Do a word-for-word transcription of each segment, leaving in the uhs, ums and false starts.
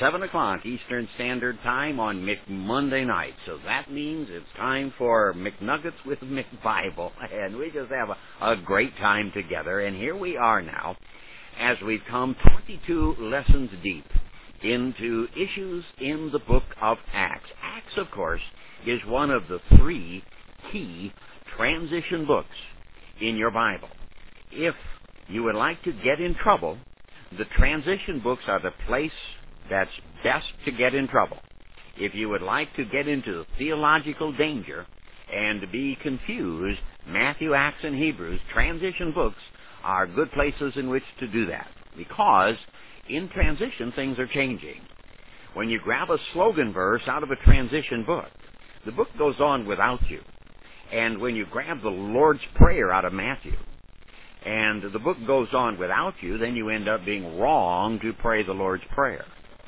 seven o'clock Eastern Standard Time on McMonday night. So that means it's time for McNuggets with McBible. And we just have a, a great time together. And here we are now as we've come twenty-two lessons deep into issues in the book of Acts. Acts, of course, is one of the three key transition books in your Bible. If you would like to get in trouble, the transition books are the place that's best to get in trouble. If you would like to get into theological danger and be confused, Matthew, Acts, and Hebrews, transition books are good places in which to do that, because in transition things are changing. When you grab a slogan verse out of a transition book, the book goes on without you. And when you grab the Lord's Prayer out of Matthew, and the book goes on without you, then you end up being wrong to pray the Lord's Prayer.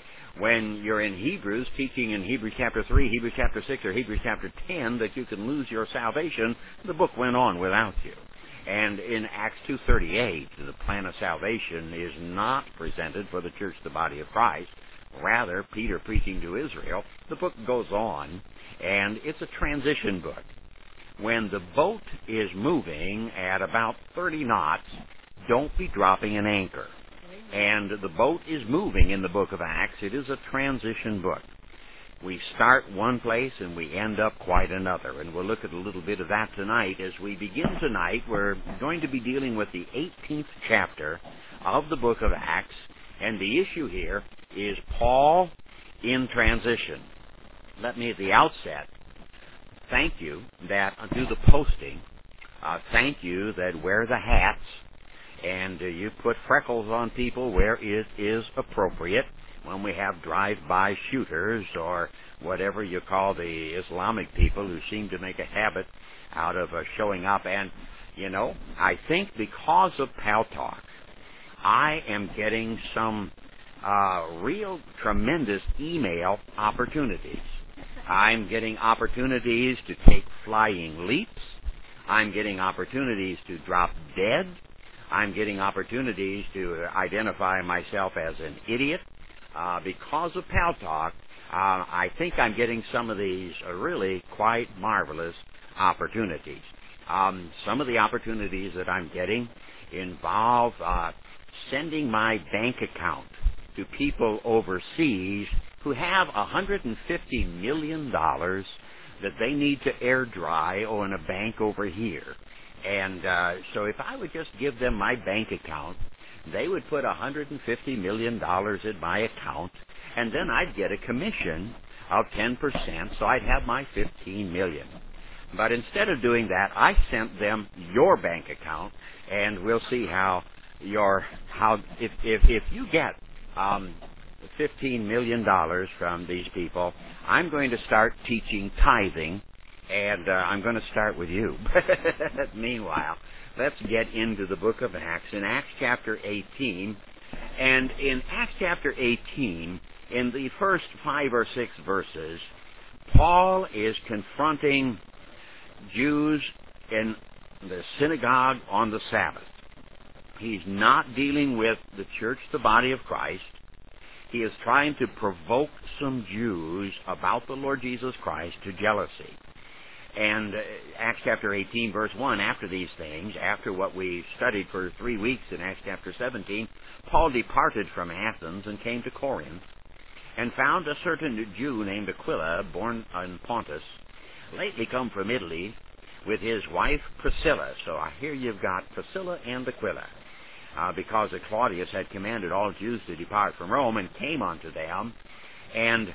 When you're in Hebrews, teaching in Hebrews chapter three, Hebrews chapter six, or Hebrews chapter ten, that you can lose your salvation, the book went on without you. And in Acts two thirty-eight, the plan of salvation is not presented for the church, the body of Christ. Rather, Peter preaching to Israel, the book goes on, and it's a transition book. When the boat is moving at about thirty knots, don't be dropping an anchor. And the boat is moving in the book of Acts. It is a transition book. We start one place and we end up quite another. And we'll look at a little bit of that tonight. As we begin tonight, we're going to be dealing with the eighteenth chapter of the book of Acts. And the issue here is Paul in transition. Let me at the outset thank you that do the posting. Uh, thank you that wear the hats, and uh, you put freckles on people where it is appropriate. When we have drive-by shooters or whatever you call the Islamic people who seem to make a habit out of uh, showing up. And, you know, I think because of Pal Talk, I am getting some uh, real tremendous email opportunities. I'm getting opportunities to take flying leaps. I'm getting opportunities to drop dead. I'm getting opportunities to identify myself as an idiot. Uh, because of Pal Talk, uh, I think I'm getting some of these uh, really quite marvelous opportunities. Um, some of the opportunities that I'm getting involve uh, sending my bank account to people overseas who have one hundred fifty million dollars that they need to air dry on a bank over here. And uh, so if I would just give them my bank account, they would put one hundred fifty million dollars in my account, and then I'd get a commission of ten percent, so I'd have my fifteen million dollars. But instead of doing that, I sent them your bank account, and we'll see how your how if if if you get um, fifteen million dollars from these people, I'm going to start teaching tithing, and uh, I'm going to start with you. Meanwhile, let's get into the book of Acts, in Acts chapter eighteen. And in Acts chapter eighteen, in the first five or six verses, Paul is confronting Jews in the synagogue on the Sabbath. He's not dealing with the church, the body of Christ. He is trying to provoke some Jews about the Lord Jesus Christ to jealousy. And uh, Acts chapter eighteen, verse one, after these things, after what we studied for three weeks in Acts chapter seventeen, Paul departed from Athens and came to Corinth, and found a certain Jew named Aquila, born in Pontus, lately come from Italy, with his wife Priscilla. So I hear you've got Priscilla and Aquila, uh, because Claudius had commanded all Jews to depart from Rome, and came unto them. And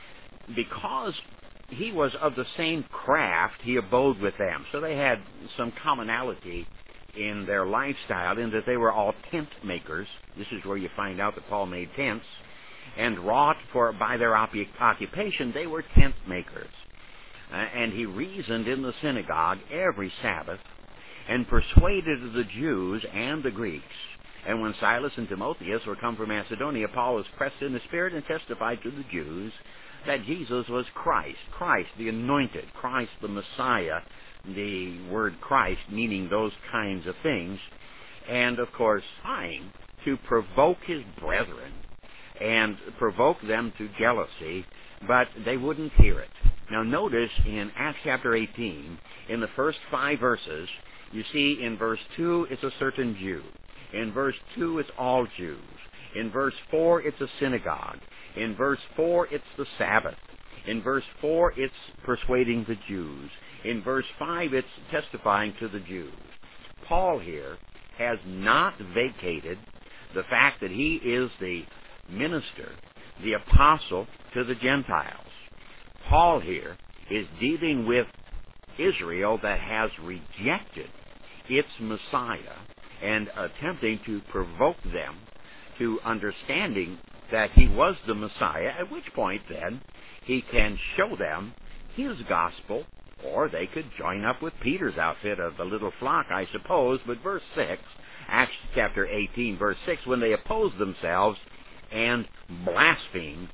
because he was of the same craft, he abode with them. So they had some commonality in their lifestyle, in that they were all tent makers. This is where you find out that Paul made tents. And wrought for by their occupation, they were tent makers. Uh, and he reasoned in the synagogue every Sabbath, and persuaded the Jews and the Greeks. And when Silas and Timotheus were come from Macedonia, Paul was pressed in the Spirit and testified to the Jews that Jesus was Christ, Christ the anointed, Christ the Messiah, the word Christ meaning those kinds of things, and of course trying to provoke his brethren and provoke them to jealousy, but they wouldn't hear it. Now notice in Acts chapter eighteen, in the first five verses, you see in verse two it's a certain Jew. In verse two it's all Jews. In verse four it's a synagogue. In verse four it's the Sabbath. In verse four it's persuading the Jews. In verse five it's testifying to the Jews. Paul here has not vacated the fact that he is the minister, the apostle to the Gentiles. Paul here is dealing with Israel that has rejected its Messiah and attempting to provoke them to understanding that he was the Messiah, at which point then he can show them his gospel, or they could join up with Peter's outfit of the little flock, I suppose. But verse six, Acts chapter eighteen, verse six, when they opposed themselves and blasphemed,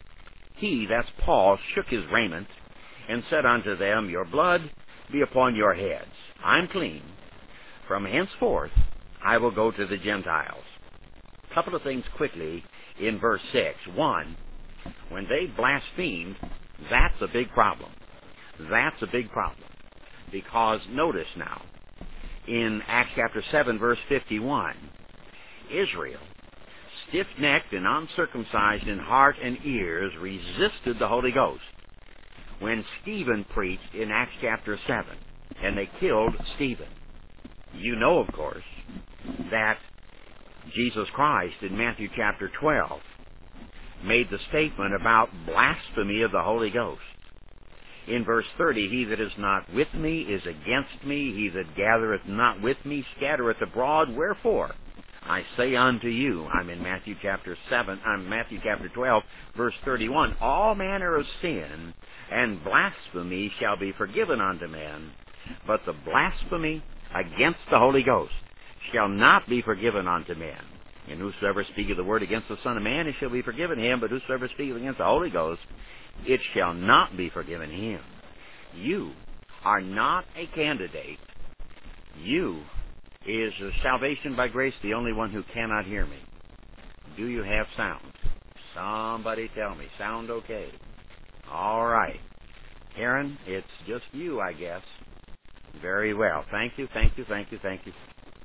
he, that's Paul, shook his raiment and said unto them, Your blood be upon your heads. I'm clean. From henceforth I will go to the Gentiles. A couple of things quickly in verse six. One, when they blasphemed, that's a big problem. That's a big problem. Because notice now, in Acts chapter seven, verse fifty-one, Israel, stiff-necked and uncircumcised in heart and ears, resisted the Holy Ghost when Stephen preached in Acts chapter seven, and they killed Stephen. You know, of course, that Jesus Christ in Matthew chapter twelve made the statement about blasphemy of the Holy Ghost. In verse thirty, He that is not with me is against me. He that gathereth not with me scattereth abroad. Wherefore, I say unto you, I'm in Matthew chapter seven, I'm Matthew chapter twelve, verse thirty-one, all manner of sin and blasphemy shall be forgiven unto men, but the blasphemy against the Holy Ghost shall not be forgiven unto men. And whosoever speaketh the word against the Son of Man, it shall be forgiven him, but whosoever speaketh against the Holy Ghost, it shall not be forgiven him. You are not a candidate. You is salvation by grace, the only one who cannot hear me. Do you have sound? Somebody tell me. Sound okay? All right. Aaron, it's just you, I guess. Very well. Thank you, thank you, thank you, thank you.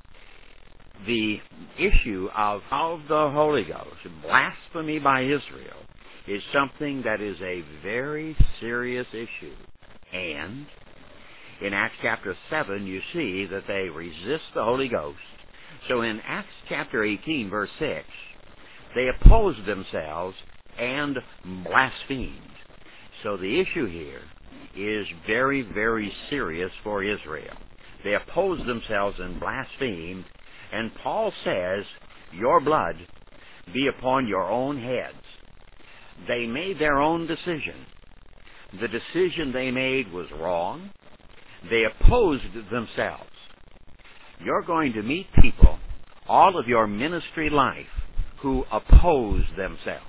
The issue of, of the Holy Ghost, blasphemy by Israel, is something that is a very serious issue. And in Acts chapter seven, you see that they resist the Holy Ghost. So in Acts chapter eighteen, verse six, they opposed themselves and blasphemed. So the issue here is very, very serious for Israel. They opposed themselves and blasphemed, and Paul says, your blood be upon your own heads. They made their own decision. The decision they made was wrong. They opposed themselves. You're going to meet people all of your ministry life who oppose themselves.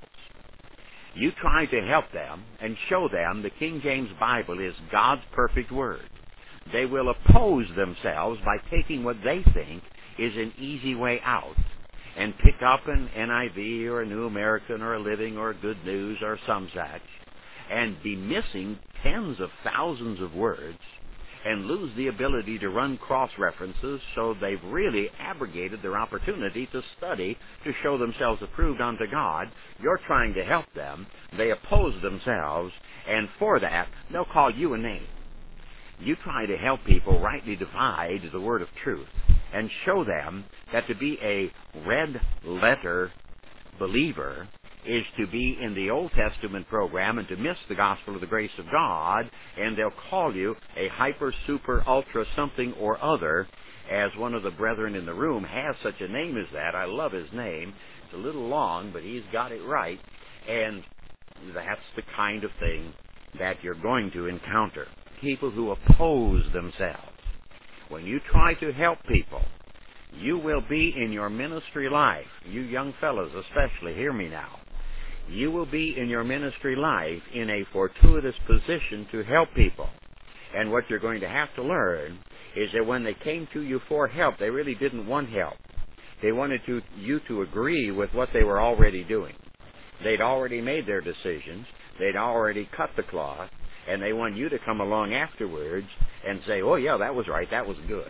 You try to help them and show them the King James Bible is God's perfect word. They will oppose themselves by taking what they think is an easy way out and pick up an N I V or a New American or a Living or a Good News or some such and be missing tens of thousands of words and lose the ability to run cross-references, so they've really abrogated their opportunity to study to show themselves approved unto God. You're trying to help them. They oppose themselves, and for that, they'll call you a name. You try to help people rightly divide the word of truth and show them that to be a red-letter believer is to be in the Old Testament program and to miss the gospel of the grace of God, and they'll call you a hyper, super, ultra something or other, as one of the brethren in the room has such a name as that. I love his name. It's a little long, but he's got it right, and that's the kind of thing that you're going to encounter. People who oppose themselves. When you try to help people, you will be in your ministry life, you young fellows especially, hear me now, you will be in your ministry life in a fortuitous position to help people. And what you're going to have to learn is that when they came to you for help, they really didn't want help. They wanted to, you to agree with what they were already doing. They'd already made their decisions. They'd already cut the cloth, and they want you to come along afterwards and say, oh, yeah, that was right, that was good.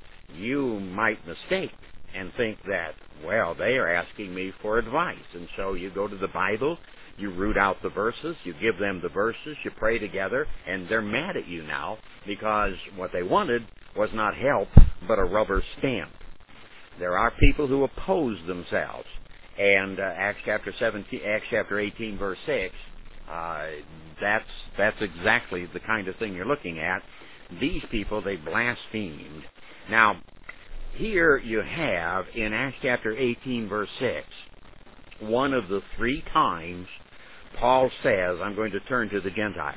You might mistake and think that, well, they are asking me for advice. And so you go to the Bible, you root out the verses, you give them the verses, you pray together, and they're mad at you now because what they wanted was not help, but a rubber stamp. There are people who oppose themselves. And uh, Acts chapter seventeen, Acts chapter eighteen, verse six, uh, that's that's exactly the kind of thing you're looking at. These people, they blasphemed. Now, here you have in Acts chapter eighteen, verse six, one of the three times Paul says, I'm going to turn to the Gentiles.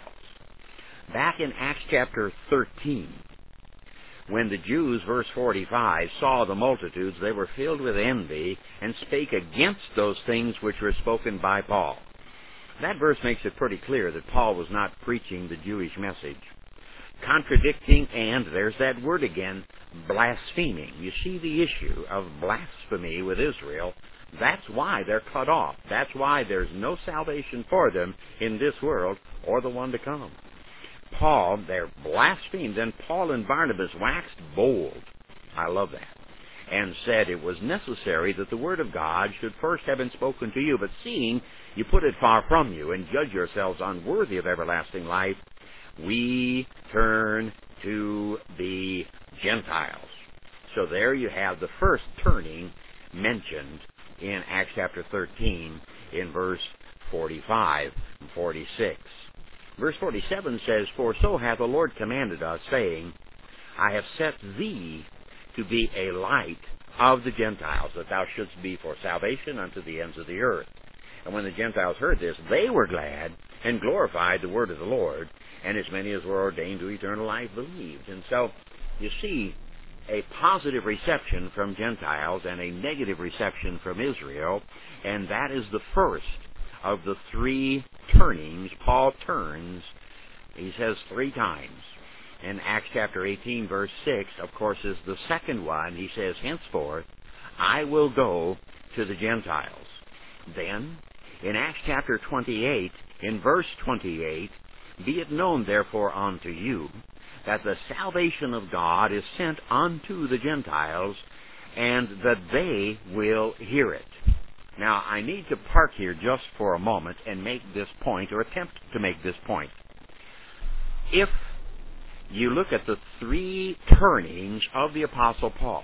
Back in Acts chapter thirteen, when the Jews, verse forty-five, saw the multitudes, they were filled with envy and spake against those things which were spoken by Paul. That verse makes it pretty clear that Paul was not preaching the Jewish message. Contradicting and, there's that word again, blaspheming. You see the issue of blasphemy with Israel. That's why they're cut off. That's why there's no salvation for them in this world or the one to come. Paul, they're blasphemed, and Paul and Barnabas waxed bold. I love that. And said it was necessary that the word of God should first have been spoken to you, but seeing you put it far from you and judge yourselves unworthy of everlasting life, we turn to the Gentiles. So there you have the first turning mentioned in Acts chapter thirteen in verse forty-five and forty-six. Verse forty-seven says, For so hath the Lord commanded us, saying, I have set thee to be a light of the Gentiles, that thou shouldst be for salvation unto the ends of the earth. And when the Gentiles heard this, they were glad and glorified the word of the Lord, and as many as were ordained to eternal life believed. And so, you see a positive reception from Gentiles and a negative reception from Israel, and that is the first of the three turnings. Paul turns, he says three times. In Acts chapter eighteen, verse six, of course, is the second one. He says, Henceforth, I will go to the Gentiles. Then, in Acts chapter twenty-eight, in verse twenty-eight, Be it known therefore unto you, that the salvation of God is sent unto the Gentiles, and that they will hear it. Now, I need to park here just for a moment and make this point, or attempt to make this point. If you look at the three turnings of the Apostle Paul,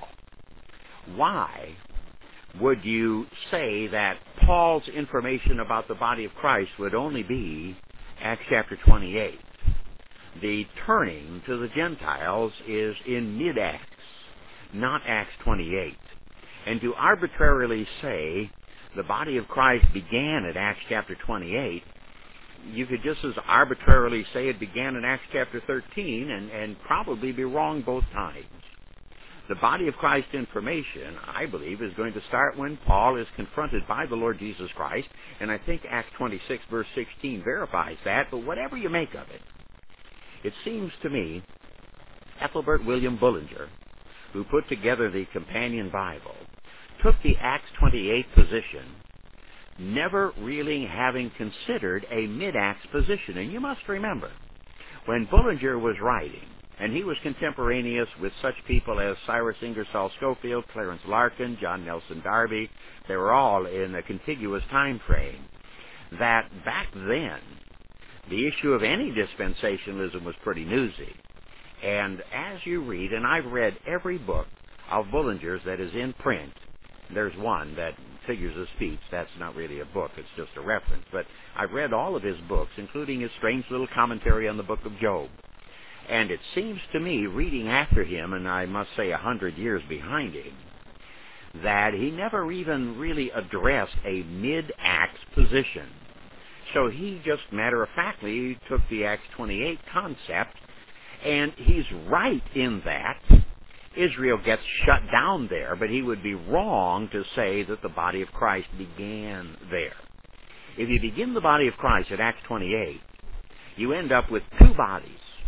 why would you say that Paul's information about the body of Christ would only be Acts chapter twenty-eight? The turning to the Gentiles is in mid-Acts, not Acts twenty-eight. And to arbitrarily say the body of Christ began at Acts chapter twenty-eight, you could just as arbitrarily say it began in Acts chapter thirteen and, and probably be wrong both times. The body of Christ information, I believe, is going to start when Paul is confronted by the Lord Jesus Christ, and I think Acts twenty-six, verse sixteen verifies that, but whatever you make of it, it seems to me Ethelbert William Bullinger, who put together the Companion Bible, took the Acts twenty-eight position, never really having considered a mid-Acts position. And you must remember, when Bullinger was writing, and he was contemporaneous with such people as Cyrus Ingersoll Schofield, Clarence Larkin, John Nelson Darby, they were all in a contiguous time frame, that back then, the issue of any dispensationalism was pretty newsy. And as you read, and I've read every book of Bullinger's that is in print, there's one that figures of speech. That's not really a book. It's just a reference. But I've read all of his books, including his strange little commentary on the book of Job. And it seems to me, reading after him, and I must say a hundred years behind him, that he never even really addressed a mid-Acts position. So he just matter-of-factly took the Acts twenty-eight concept, and he's right in that Israel gets shut down there, but he would be wrong to say that the body of Christ began there. If you begin the body of Christ at Acts twenty-eight, you end up with two bodies.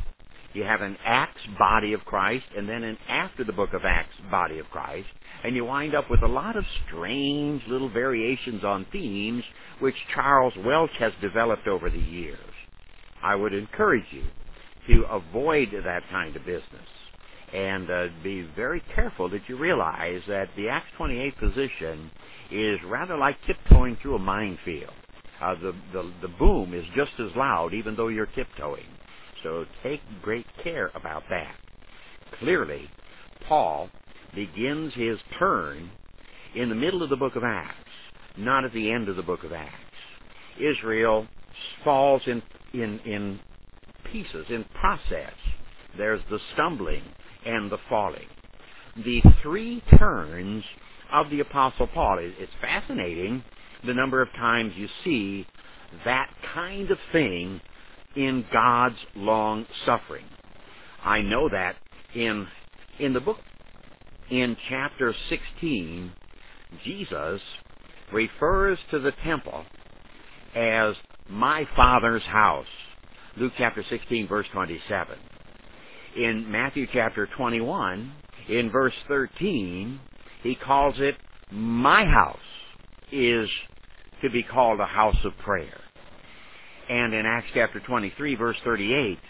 You have an Acts body of Christ, and then an after the book of Acts body of Christ, and you wind up with a lot of strange little variations on themes which Charles Welch has developed over the years. I would encourage you to avoid that kind of business and uh, be very careful that you realize that the Acts twenty-eight position is rather like tiptoeing through a minefield. Uh, the, the, the boom is just as loud even though you're tiptoeing. So take great care about that. Clearly, Paul begins his turn in the middle of the book of Acts, not at the end of the book of Acts. Israel falls in, in, in pieces, in process. There's the stumbling and the falling. The three turns of the Apostle Paul, it's fascinating the number of times you see that kind of thing in God's long suffering. I know that in in the book, in chapter sixteen, Jesus refers to the temple as my Father's house. Luke chapter sixteen, verse twenty-seven. In Matthew chapter twenty-one, in verse thirteen, he calls it my house is to be called a house of prayer. And in Acts chapter twenty-three, verse thirty-eight,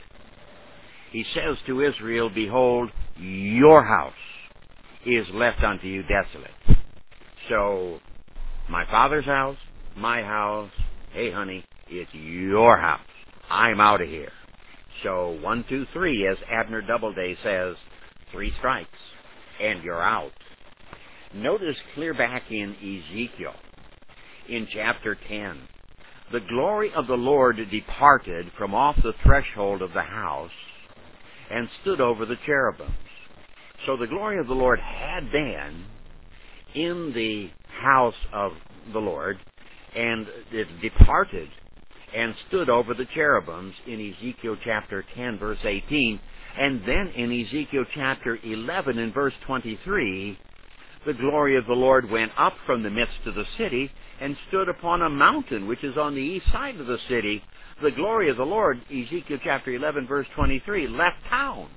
he says to Israel, behold, your house is left unto you desolate. So, my Father's house, my house, hey honey, it's your house. I'm out of here. So, one, two, three, as Abner Doubleday says, three strikes, and you're out. Notice clear back in Ezekiel, in chapter ten, the glory of the Lord departed from off the threshold of the house and stood over the cherubims. So the glory of the Lord had been in the house of the Lord, and it departed and stood over the cherubims in Ezekiel chapter ten, verse eighteen. And then in Ezekiel chapter eleven and verse twenty-three, the glory of the Lord went up from the midst of the city and stood upon a mountain which is on the east side of the city. The glory of the Lord, Ezekiel chapter eleven, verse twenty-three, left town.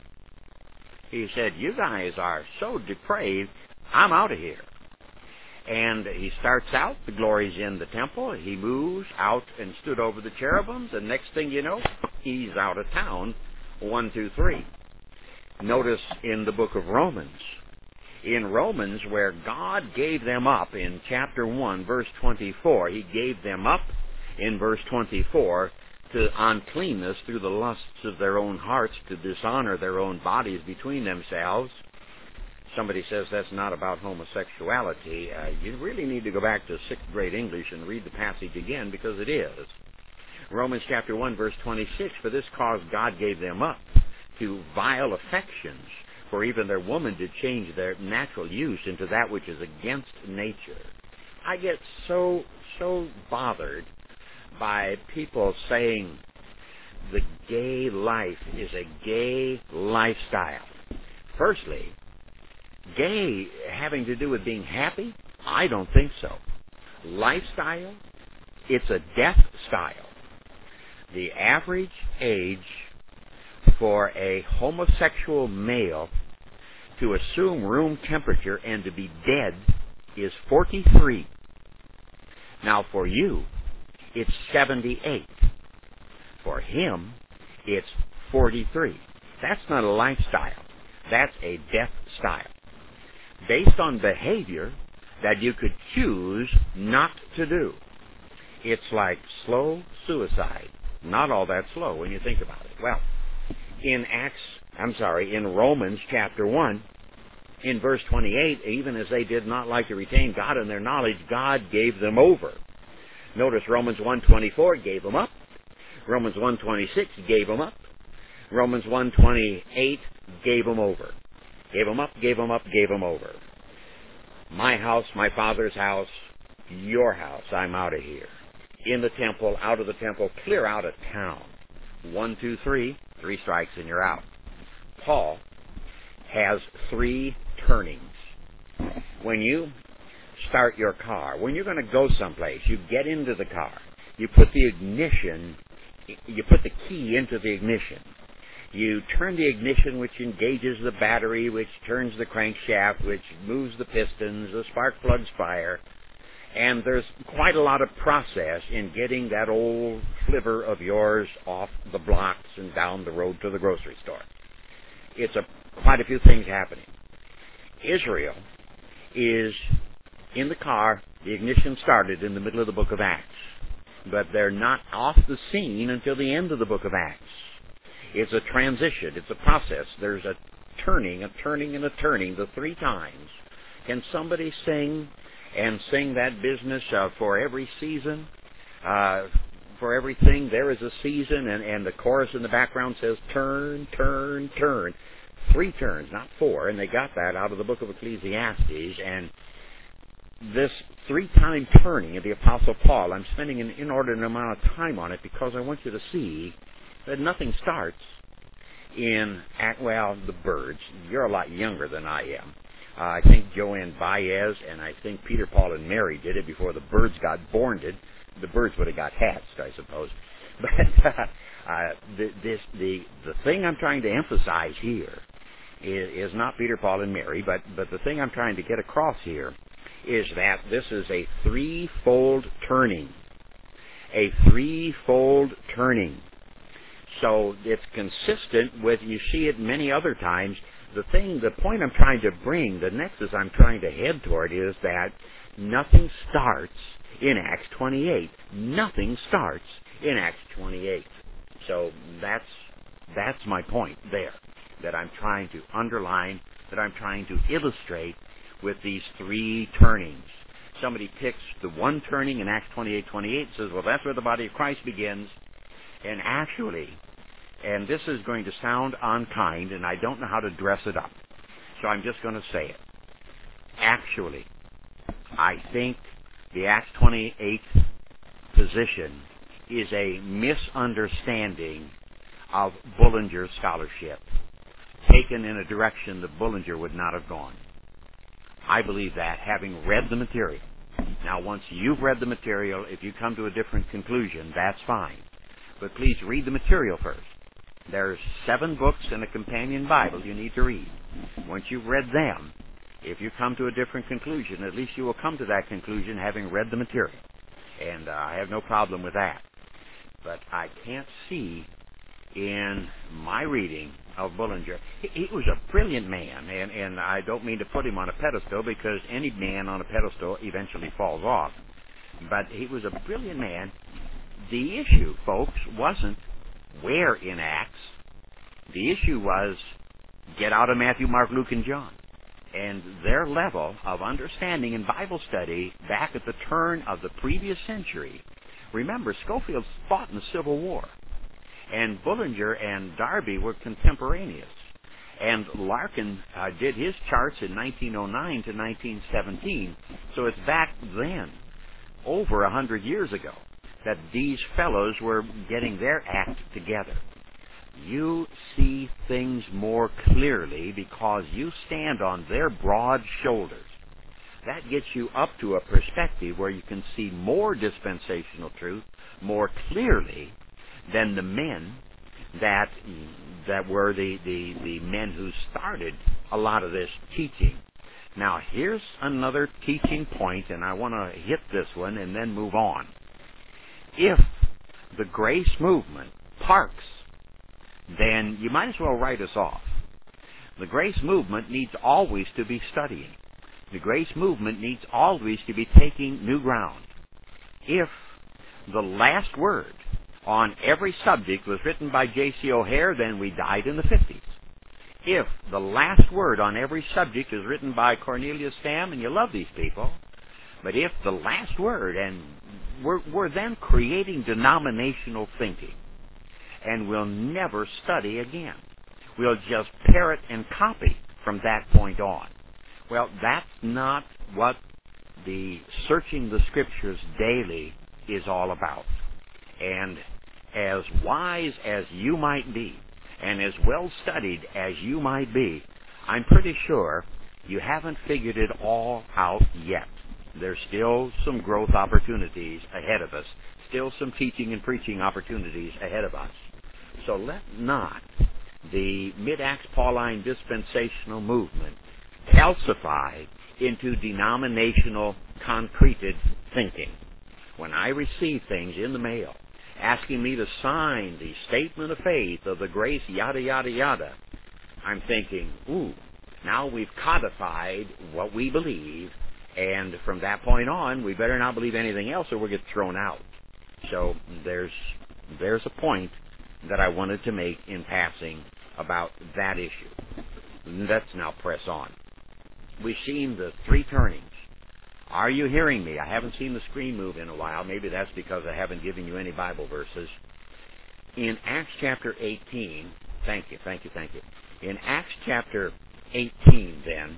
He said, you guys are so depraved, I'm out of here. And he starts out, the glory's in the temple. He moves out and stood over the cherubims, and next thing you know, he's out of town. One, two, three. Notice in the book of Romans, in Romans, where God gave them up in chapter one, verse twenty-four, he gave them up in verse twenty-four to uncleanness through the lusts of their own hearts, to dishonor their own bodies between themselves. Somebody says that's not about homosexuality. Uh, you really need to go back to sixth grade English and read the passage again, because it is. Romans chapter one, verse twenty-six, for this cause God gave them up to vile affections, for even their woman did change their natural use into that which is against nature. I get so, so bothered by people saying the gay life is a gay lifestyle. Firstly, gay having to do with being happy? I don't think so. Lifestyle? It's a death style. The average age for a homosexual male to assume room temperature and to be dead is forty-three. Now for you, it's seventy-eight. For him, it's forty-three. That's not a lifestyle. That's a death style. Based on behavior that you could choose not to do. It's like slow suicide. Not all that slow when you think about it. Well, in Acts, I'm sorry, in Romans chapter one, in verse twenty-eight, even as they did not like to retain God in their knowledge, God gave them over. Notice Romans one twenty-four gave them up. Romans one twenty-six gave them up. Romans one twenty-eight gave them over. Gave them up, gave them up, gave them over. My house, my Father's house, your house, I'm out of here. In the temple, out of the temple, clear out of town. One, two, three, three strikes and you're out. Paul has three turnings. When you start your car, when you're going to go someplace, you get into the car, you put the ignition, you put the key into the ignition. You turn the ignition, which engages the battery, which turns the crankshaft, which moves the pistons, the spark plugs fire, and there's quite a lot of process in getting that old flivver of yours off the blocks and down the road to the grocery store. It's a quite a few things happening. Israel is in the car. The ignition started in the middle of the book of Acts, but they're not off the scene until the end of the book of Acts. It's a transition. It's a process. There's a turning, a turning, and a turning, the three times. Can somebody sing and sing that business uh, for every season? Uh, for everything, there is a season, and, and the chorus in the background says, turn, turn, turn. Three turns, not four, and they got that out of the book of Ecclesiastes, and this three-time turning of the Apostle Paul, I'm spending an inordinate amount of time on it because I want you to see that nothing starts in, well, the Byrds. You're a lot younger than I am. Uh, I think Joanne Baez and I think Peter, Paul, and Mary did it before the Byrds got born. Did the Byrds would have got hatched, I suppose. But uh, uh, the, this, the the thing I'm trying to emphasize here is, is not Peter, Paul, and Mary, but but the thing I'm trying to get across here is that this is a threefold turning, a threefold turning. So it's consistent with, you see it many other times. The thing, the point I'm trying to bring, the nexus I'm trying to head toward is that nothing starts in Acts twenty-eight. Nothing starts in Acts twenty-eight. So that's that's my point there, that I'm trying to underline, that I'm trying to illustrate with these three turnings. Somebody picks the one turning in Acts twenty-eight twenty-eight and says, well, that's where the body of Christ begins. And actually, and this is going to sound unkind, and I don't know how to dress it up, so I'm just going to say it. Actually, I think the Acts twenty-eight position is a misunderstanding of Bullinger's scholarship, taken in a direction that Bullinger would not have gone. I believe that, having read the material. Now, once you've read the material, if you come to a different conclusion, that's fine. But please read the material first. There's seven books and a companion Bible you need to read. Once you've read them, if you come to a different conclusion, at least you will come to that conclusion having read the material. And uh, I have no problem with that. But I can't see in my reading of Bullinger, he, he was a brilliant man, and, and I don't mean to put him on a pedestal because any man on a pedestal eventually falls off. But he was a brilliant man. The issue, folks, wasn't where in Acts. The issue was get out of Matthew, Mark, Luke, and John. And their level of understanding in Bible study back at the turn of the previous century. Remember, Schofield fought in the Civil War, and Bullinger and Darby were contemporaneous. And Larkin uh, did his charts in nineteen oh nine to nineteen seventeen, so it's back then, over a hundred years ago, that these fellows were getting their act together. You see things more clearly because you stand on their broad shoulders. That gets you up to a perspective where you can see more dispensational truth more clearly than the men that that were the, the, the men who started a lot of this teaching. Now, here's another teaching point, and I want to hit this one and then move on. If the grace movement parks, then you might as well write us off. The grace movement needs always to be studying. The grace movement needs always to be taking new ground. If the last word on every subject was written by J C O'Hare, then we died in the fifties. If the last word on every subject is written by Cornelius Stam, and you love these people, but if the last word, and we're, we're then creating denominational thinking, and we'll never study again. We'll just parrot and copy from that point on. Well, that's not what the Searching the Scriptures daily is all about. And as wise as you might be, and as well studied as you might be, I'm pretty sure you haven't figured it all out yet. There's still some growth opportunities ahead of us, still some teaching and preaching opportunities ahead of us. So let not the Mid-Acts Pauline dispensational movement calcified into denominational concreted thinking. When I receive things in the mail asking me to sign the statement of faith of the grace, yada, yada, yada, I'm thinking, ooh, now we've codified what we believe, and from that point on, we better not believe anything else or we'll get thrown out. So there's there's a point that I wanted to make in passing about that issue. Let's now press on. We've seen the three turnings. Are you hearing me? I haven't seen the screen move in a while. Maybe that's because I haven't given you any Bible verses. In Acts chapter eighteen, thank you, thank you, thank you. In Acts chapter eighteen, then,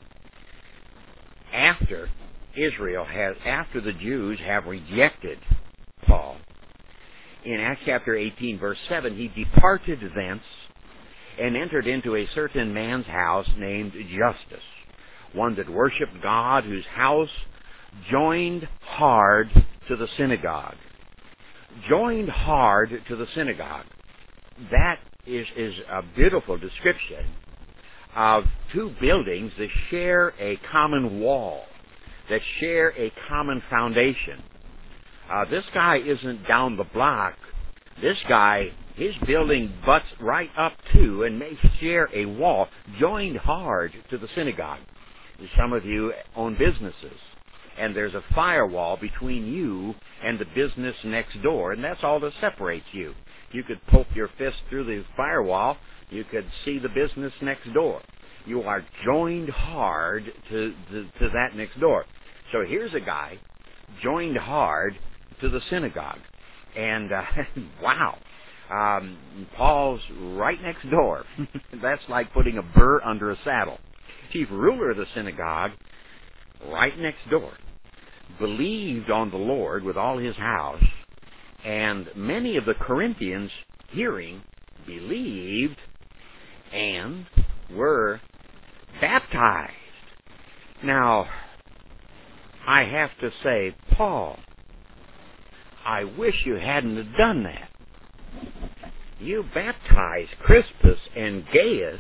after Israel has, after the Jews have rejected Paul, in Acts chapter eighteen, verse seven, he departed thence and entered into a certain man's house named Justus, one that worshipped God, whose house joined hard to the synagogue. Joined hard to the synagogue. That is, is a beautiful description of two buildings that share a common wall, that share a common foundation. Uh, this guy isn't down the block. This guy, his building butts right up to and may share a wall joined hard to the synagogue. Some of you own businesses, and there's a firewall between you and the business next door, and that's all that separates you. You could poke your fist through the firewall. You could see the business next door. You are joined hard to, to, to that next door. So here's a guy joined hard to the synagogue. And, uh, wow, um, Paul's right next door. That's like putting a burr under a saddle. Chief ruler of the synagogue, right next door, believed on the Lord with all his house, and many of the Corinthians, hearing, believed and were baptized. Now, I have to say, Paul, I wish you hadn't have done that. You baptized Crispus and Gaius.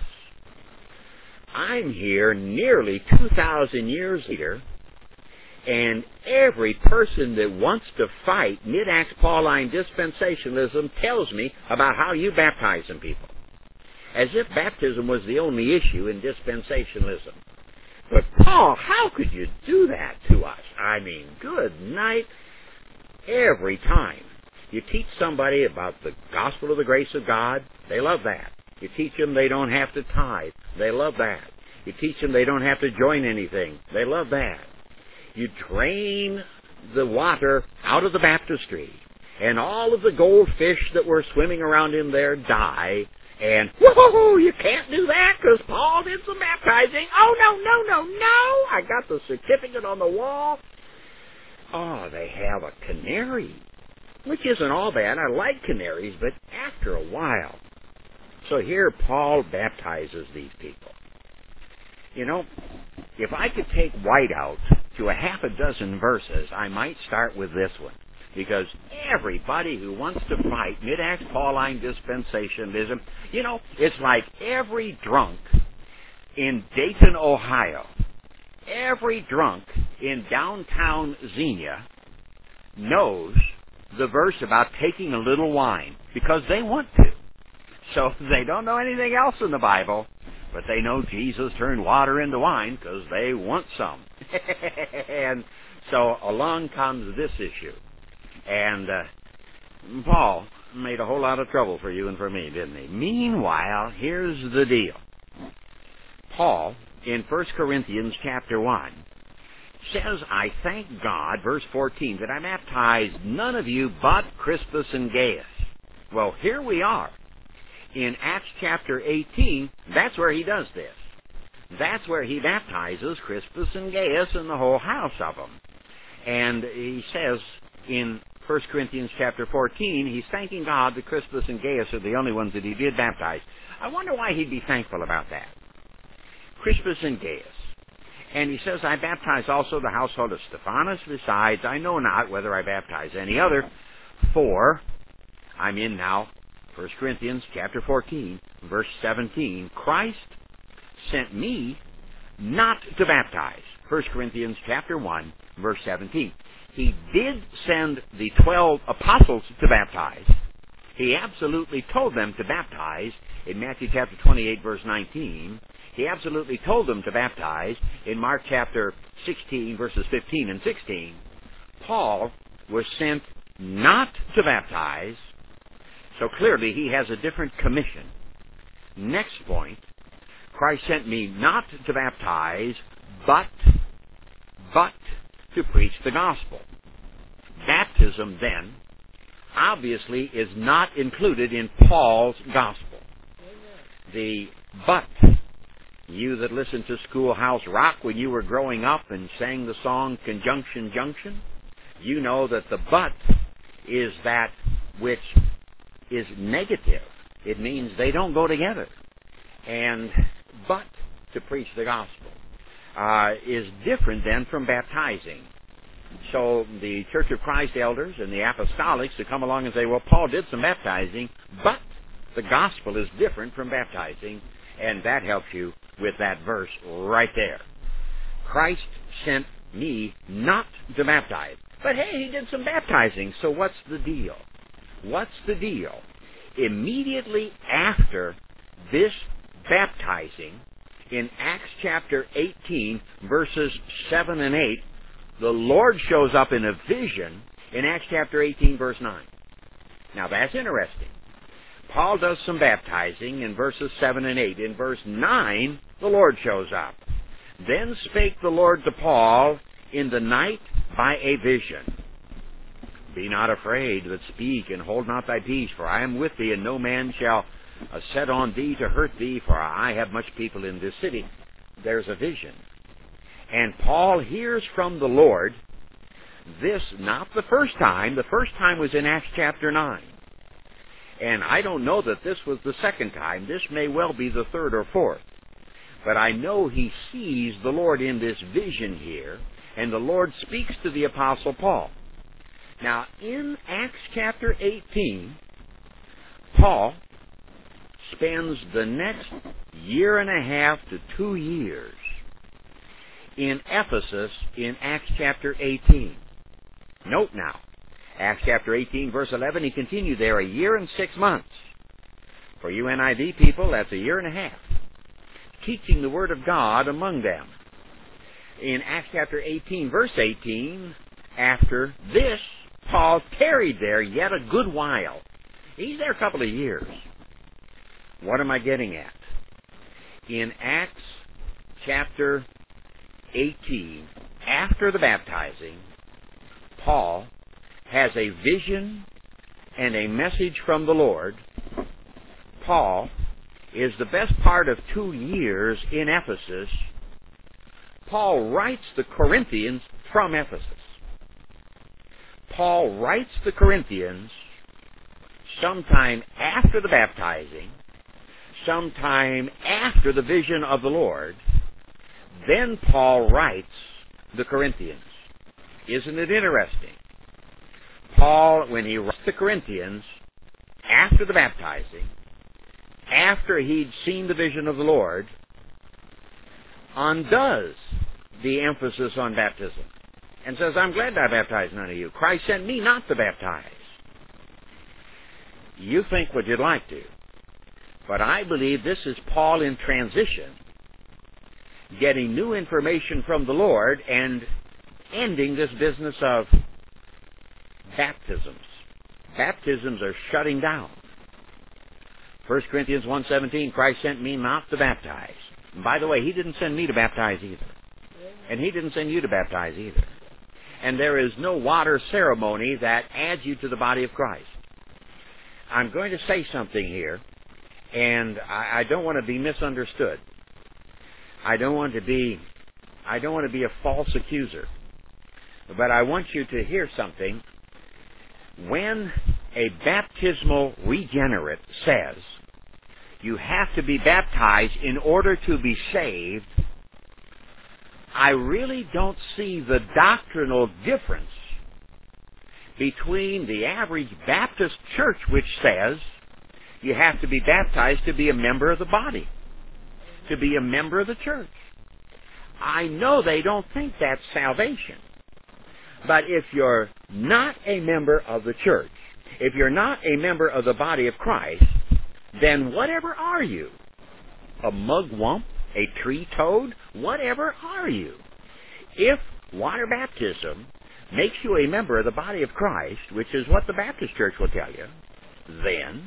I'm here nearly two thousand years later, and every person that wants to fight Mid-Acts Pauline dispensationalism tells me about how you baptize some people, as if baptism was the only issue in dispensationalism. But Paul, how could you do that to us? I mean, good night. Every time you teach somebody about the gospel of the grace of God, they love that. You teach them they don't have to tithe, they love that. You teach them they don't have to join anything, they love that. You drain the water out of the baptistry, and all of the goldfish that were swimming around in there die, and whoa, you can't do that because Paul did some baptizing. Oh, no, no, no, no, I got the certificate on the wall. Oh, they have a canary, which isn't all bad. I like canaries, but after a while. So here Paul baptizes these people. You know, if I could take whiteout to a half a dozen verses, I might start with this one. Because everybody who wants to fight Mid-Acts Pauline dispensationalism, you know, it's like every drunk in Dayton, Ohio, every drunk in downtown Xenia knows the verse about taking a little wine because they want to. So they don't know anything else in the Bible, but they know Jesus turned water into wine because they want some. And so along comes this issue. And uh, Paul made a whole lot of trouble for you and for me, didn't he? Meanwhile, here's the deal. Paul, in First Corinthians chapter one, says, I thank God, verse fourteen, that I baptized none of you but Crispus and Gaius. Well, here we are. In Acts chapter eighteen, that's where he does this. That's where he baptizes Crispus and Gaius and the whole house of them. And he says in First Corinthians chapter fourteen, he's thanking God that Crispus and Gaius are the only ones that he did baptize. I wonder why he'd be thankful about that. Crispus and Gaius. And he says, I baptize also the household of Stephanas. Besides, I know not whether I baptize any other, for I'm in now First Corinthians chapter fourteen, verse seventeen, Christ sent me not to baptize. First Corinthians chapter one, verse seventeen. He did send the twelve apostles to baptize. He absolutely told them to baptize in Matthew chapter twenty-eight, verse nineteen. He absolutely told them to baptize in Mark chapter sixteen, verses fifteen and sixteen. Paul was sent not to baptize, so clearly he has a different commission. Next point, Christ sent me not to baptize, but, but to preach the gospel. Baptism, then, obviously is not included in Paul's gospel. The but, you that listened to Schoolhouse Rock when you were growing up and sang the song Conjunction Junction, you know that the but is that which is negative. It means they don't go together. And but to preach the gospel uh, is different then from baptizing. So the Church of Christ elders and the apostolics to come along and say, well, Paul did some baptizing, but the gospel is different from baptizing, and that helps you with that verse right there. Christ sent me not to baptize. But hey, he did some baptizing, so what's the deal? What's the deal? Immediately after this baptizing, in Acts chapter eighteen, verses seven and eight, the Lord shows up in a vision in Acts chapter eighteen, verse nine. Now that's interesting. Paul does some baptizing in verses seven and eight. In verse nine, the Lord shows up. Then spake the Lord to Paul in the night by a vision. Be not afraid, but speak, and hold not thy peace, for I am with thee, and no man shall uh, set on thee to hurt thee, for I have much people in this city. There's a vision. And Paul hears from the Lord this not the first time. The first time was in Acts chapter nine. And I don't know that this was the second time. This may well be the third or fourth. But I know he sees the Lord in this vision here, and the Lord speaks to the Apostle Paul. Now, in Acts chapter eighteen, Paul spends the next year and a half to two years in Ephesus in Acts chapter eighteen. Note now, Acts chapter eighteen, verse eleven, he continued there a year and six months. For you N I V people, that's a year and a half, teaching the Word of God among them. In Acts chapter eighteen, verse eighteen, after this, Paul tarried there yet a good while. He's there a couple of years. What am I getting at? In Acts chapter eighteen, after the baptizing, Paul has a vision and a message from the Lord. Paul is the best part of two years in Ephesus. Paul writes the Corinthians from Ephesus. Paul writes the Corinthians sometime after the baptizing, sometime after the vision of the Lord. Then Paul writes the Corinthians. Isn't it interesting? Paul, when he writes the Corinthians after the baptizing, after he'd seen the vision of the Lord, undoes the emphasis on baptism and says, I'm glad I baptized none of you. Christ sent me not to baptize. You think what you'd like to, but I believe this is Paul in transition, getting new information from the Lord and ending this business of baptisms. Baptisms are shutting down. First Corinthians one seventeen, Christ sent me not to baptize. And by the way, he didn't send me to baptize either. And he didn't send you to baptize either. And there is no water ceremony that adds you to the body of Christ. I'm going to say something here, and I, I don't want to be misunderstood. I don't want to be, I don't want to be a false accuser. But I want you to hear something. When a baptismal regenerate says you have to be baptized in order to be saved, I really don't see the doctrinal difference between the average Baptist church, which says You have to be baptized to be a member of the body, to be a member of the church. I know they don't think that's salvation. But if you're not a member of the church, if you're not a member of the body of Christ, then whatever are you? A mugwump? A tree toad? Whatever are you? If water baptism makes you a member of the body of Christ, which is what the Baptist Church will tell you, then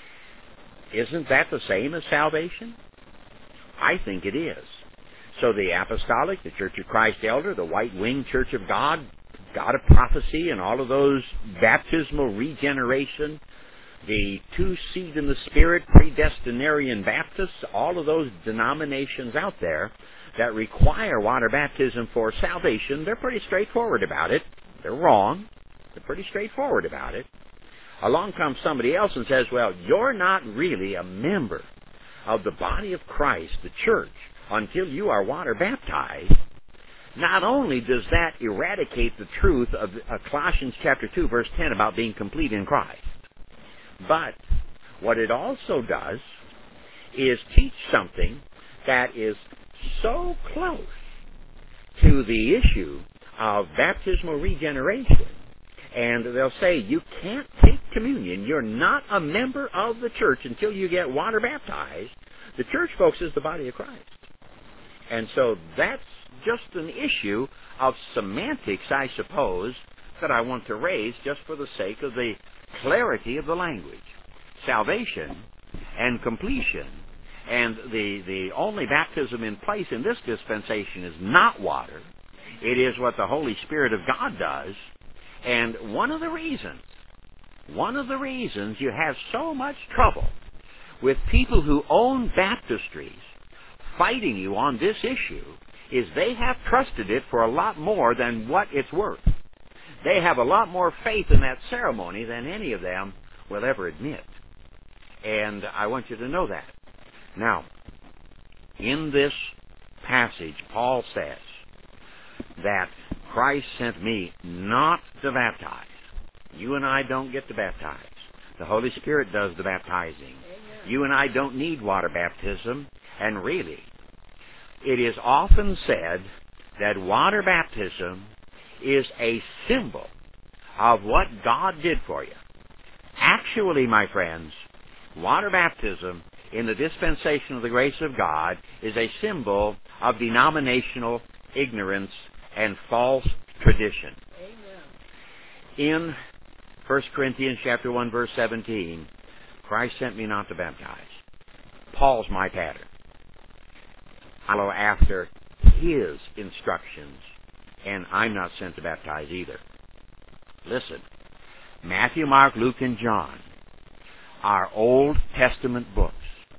isn't that the same as salvation? I think it is. So the Apostolic, the Church of Christ Elder, the White Wing Church of God, God of Prophecy, and all of those baptismal regeneration, the two seed in the Spirit, predestinarian Baptists, all of those denominations out there that require water baptism for salvation, they're pretty straightforward about it. They're wrong. They're pretty straightforward about it. Along comes somebody else and says, well, you're not really a member of the body of Christ, the church, until you are water baptized. Not only does that eradicate the truth of Colossians chapter two, verse ten about being complete in Christ, but what it also does is teach something that is so close to the issue of baptismal regeneration. And they'll say, you can't take communion. You're not a member of the church until you get water baptized. The church, folks, is the body of Christ. And so that's just an issue of semantics, I suppose, that I want to raise just for the sake of the clarity of the language. Salvation and completion, and the, the only baptism in place in this dispensation is not water. It is what the Holy Spirit of God does. And one of the reasons, one of the reasons you have so much trouble with people who own baptistries fighting you on this issue is they have trusted it for a lot more than what it's worth. They have a lot more faith in that ceremony than any of them will ever admit. And I want you to know that. Now, in this passage, Paul says that Christ sent me not to baptize. You and I don't get to baptize. The Holy Spirit does the baptizing. Amen. You and I don't need water baptism. And really, it is often said that water baptism is a symbol of what God did for you. Actually, my friends, water baptism in the dispensation of the grace of God is a symbol of denominational ignorance and false tradition. Amen. In First Corinthians chapter one, verse seventeen, Christ sent me not to baptize. Paul's my pattern. I follow after his instructions, and I'm not sent to baptize either. Listen, Matthew, Mark, Luke, and John are Old Testament books,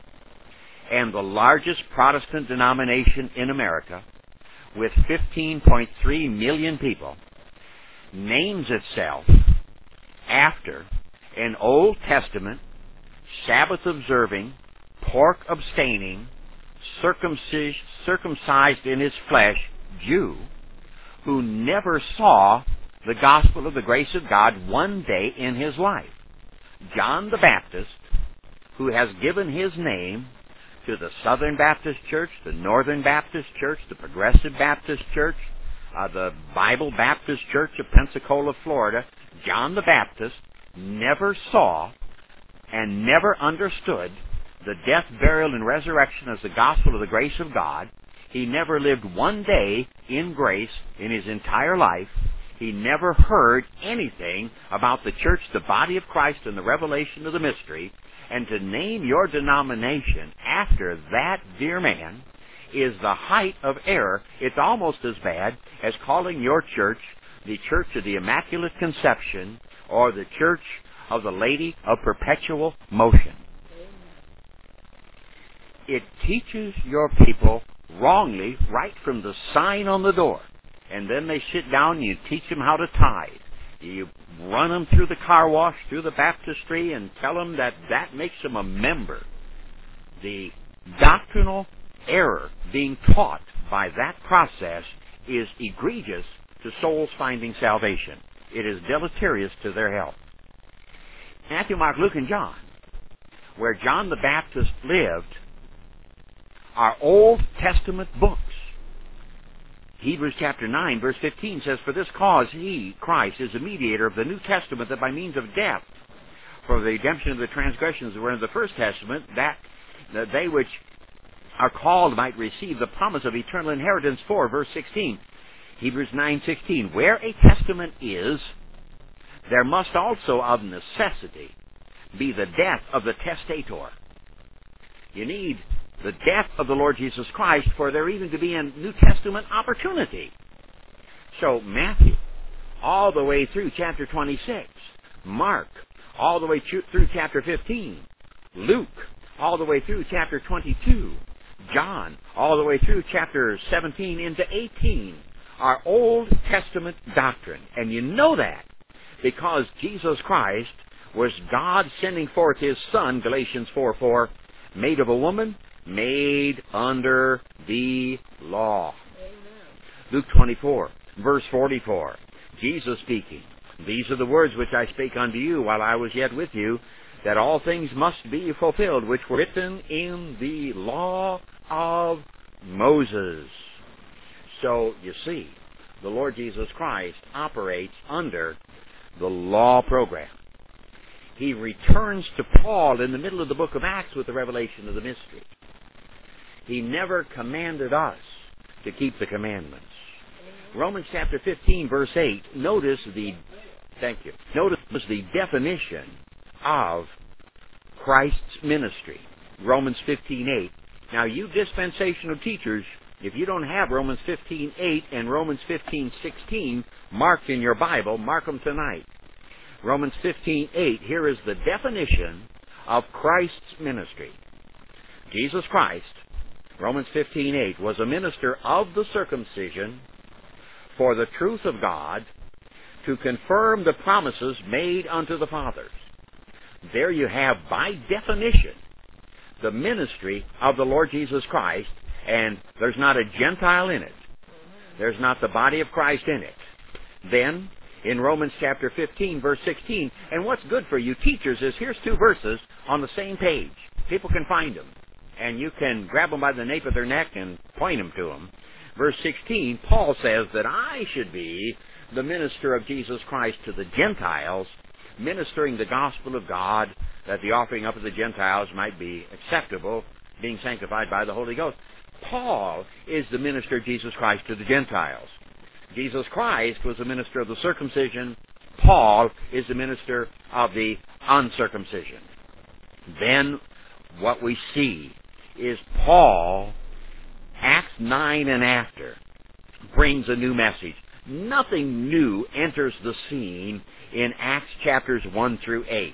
and the largest Protestant denomination in America, with fifteen point three million people, names itself after an Old Testament, Sabbath-observing, pork-abstaining, circumcised, circumcised in his flesh Jew who never saw the gospel of the grace of God one day in his life. John the Baptist, who has given his name to the Southern Baptist Church, the Northern Baptist Church, the Progressive Baptist Church, uh, the Bible Baptist Church of Pensacola, Florida, John the Baptist never saw and never understood the death, burial, and resurrection as the gospel of the grace of God. He never lived one day in grace in his entire life. He never heard anything about the church, the body of Christ, and the revelation of the mystery. And to name your denomination after that dear man is the height of error. It's almost as bad as calling your church the Church of the Immaculate Conception or the Church of the Lady of Perpetual Motion. It teaches your people wrongly right from the sign on the door. And then they sit down and you teach them how to tithe. You run them through the car wash, through the baptistry, and tell them that that makes them a member. The doctrinal error being taught by that process is egregious to souls finding salvation. It is deleterious to their health. Matthew, Mark, Luke, and John where John the Baptist lived are Old Testament books. Hebrews chapter nine, verse fifteen says, "For this cause he, Christ, is the mediator of the New Testament, that by means of death, for the redemption of the transgressions that were in the First Testament, that, that they which are called might receive the promise of eternal inheritance." For, verse sixteen, Hebrews nine sixteen, "Where a testament is, there must also of necessity be the death of the testator." You need the death of the Lord Jesus Christ for there even to be a New Testament opportunity. So Matthew, all the way through chapter twenty-six. Mark, all the way through chapter fifteen. Luke, all the way through chapter twenty-two. John, all the way through chapter seventeen into eighteen, are Old Testament doctrine. And you know that because Jesus Christ was God sending forth His Son, Galatians four four, made of a woman, made under the law. Amen. Luke twenty-four, verse forty-four, Jesus speaking, "These are the words which I spake unto you while I was yet with you, that all things must be fulfilled, which were written in the law of Moses." So, you see, the Lord Jesus Christ operates under the law program. He returns to Paul in the middle of the book of Acts with the revelation of the mystery. He never commanded us to keep the commandments. Romans chapter fifteen, verse eight, notice the, thank you, notice the definition of Christ's ministry. Romans fifteen eight. Now, you dispensational teachers, if you don't have Romans fifteen eight and Romans fifteen sixteen marked in your Bible, mark them tonight. Romans fifteen eight, here is the definition of Christ's ministry. Jesus Christ, Romans fifteen eight, was a minister of the circumcision for the truth of God, to confirm the promises made unto the fathers. There you have, by definition, the ministry of the Lord Jesus Christ, and there's not a Gentile in it. There's not the body of Christ in it. Then, in Romans chapter fifteen, verse sixteen, and what's good for you teachers is here's two verses on the same page. People can find them, and you can grab them by the nape of their neck and point them to them. Verse sixteen, Paul says that I should be the minister of Jesus Christ to the Gentiles, ministering the gospel of God, that the offering up of the Gentiles might be acceptable, being sanctified by the Holy Ghost. Paul is the minister of Jesus Christ to the Gentiles. Jesus Christ was the minister of the circumcision. Paul is the minister of the uncircumcision. Then what we see is Paul, Acts nine and after, brings a new message. Nothing new enters the scene in Acts chapters one through eight.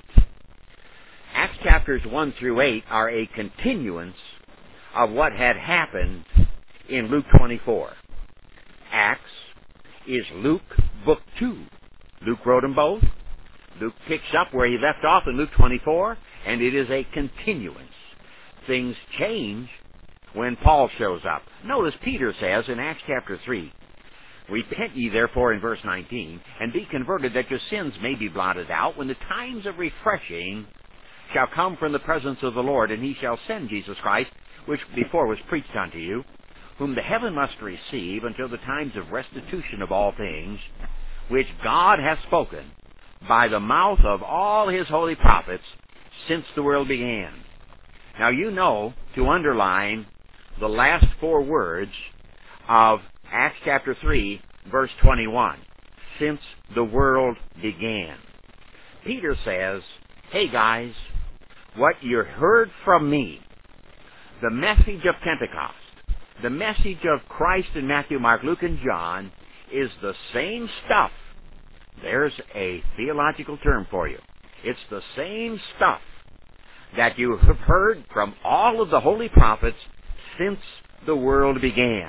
Acts chapters one through eight are a continuance of what had happened in Luke twenty-four. Acts is Luke book two. Luke wrote them both. Luke picks up where he left off in Luke twenty-four, and it is a continuance. Things change when Paul shows up. Notice Peter says in Acts chapter three, "Repent ye therefore," in verse nineteen, "and be converted, that your sins may be blotted out, when the times of refreshing shall come from the presence of the Lord, and he shall send Jesus Christ, which before was preached unto you, whom the heaven must receive until the times of restitution of all things, which God hath spoken by the mouth of all his holy prophets since the world began." Now you know to underline the last four words of Acts chapter three, verse twenty-one. Since the world began. Peter says, hey guys, what you heard from me, the message of Pentecost, the message of Christ in Matthew, Mark, Luke, and John, is the same stuff. There's a theological term for you. It's the same stuff that you have heard from all of the holy prophets since the world began.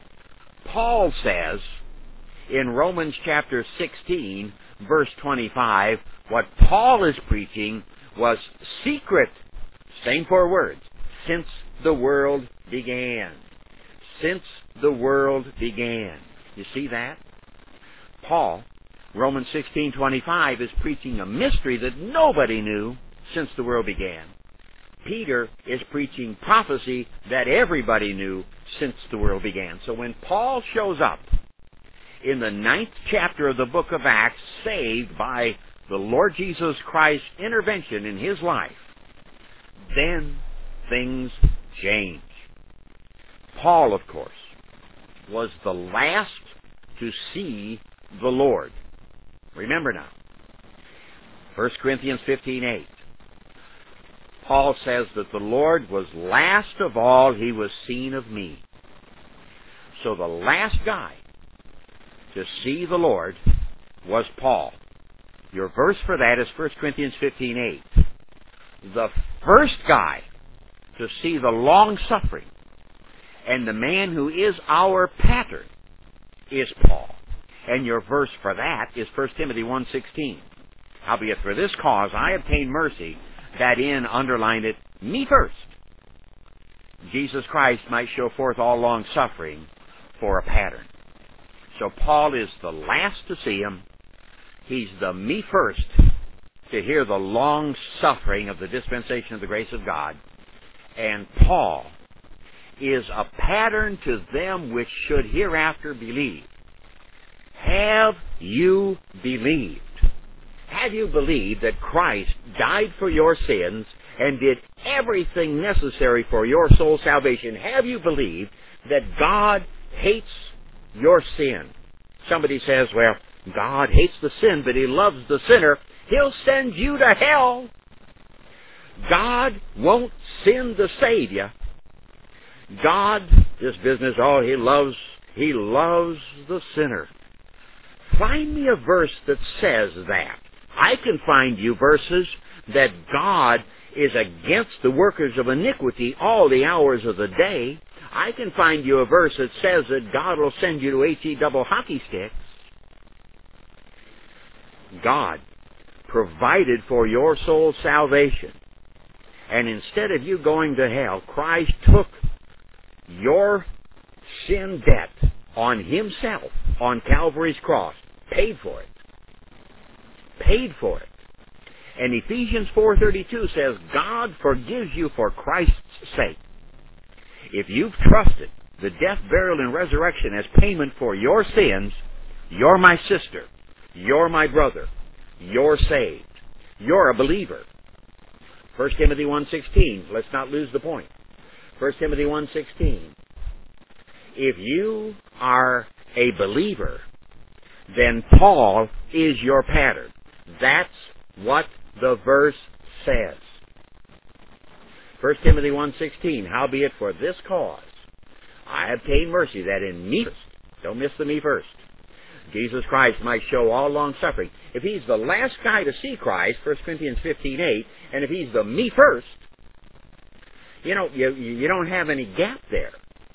Paul says in Romans chapter sixteen, verse twenty-five, what Paul is preaching was secret, same four words, since the world began. Since the world began. You see that? Paul, Romans sixteen twenty-five, is preaching a mystery that nobody knew since the world began. Peter is preaching prophecy that everybody knew since the world began. So when Paul shows up in the ninth chapter of the book of Acts, saved by the Lord Jesus Christ's intervention in his life, then things change. Paul, of course, was the last to see the Lord. Remember now, First Corinthians fifteen eight. Paul says that the Lord was last of all, he was seen of me. So the last guy to see the Lord was Paul. Your verse for that is First Corinthians fifteen eight. The first guy to see the long-suffering and the man who is our pattern is Paul. And your verse for that is First Timothy one sixteen. Howbeit for this cause I obtain mercy, that in, underline it, me first, Jesus Christ might show forth all long-suffering for a pattern. So Paul is the last to see him. He's the me first to hear the long-suffering of the dispensation of the grace of God. And Paul is a pattern to them which should hereafter believe. Have you believed? Have you believed that Christ died for your sins and did everything necessary for your soul salvation? Have you believed that God hates your sin? Somebody says, well, God hates the sin, but he loves the sinner. He'll send you to hell. God won't sin to save you. God, this business, oh, he loves, he loves the sinner. Find me a verse that says that. I can find you verses that God is against the workers of iniquity all the hours of the day. I can find you a verse that says that God will send you to H-E double hockey sticks. God provided for your soul's salvation. And instead of you going to hell, Christ took your sin debt on himself on Calvary's cross, paid for it. Paid for it. And Ephesians four thirty-two says, God forgives you for Christ's sake. If you've trusted the death, burial, and resurrection as payment for your sins, you're my sister. You're my brother. You're saved. You're a believer. First Timothy one sixteen. Let's not lose the point. First Timothy one sixteen. If you are a believer, then Paul is your pattern. That's what the verse says. First Timothy one sixteen. Howbeit for this cause I obtain mercy, that in me first, don't miss the me first, Jesus Christ might show all long suffering. If he's the last guy to see Christ, First Corinthians fifteen eight, and if he's the me first, you know, you, you don't have any gap there.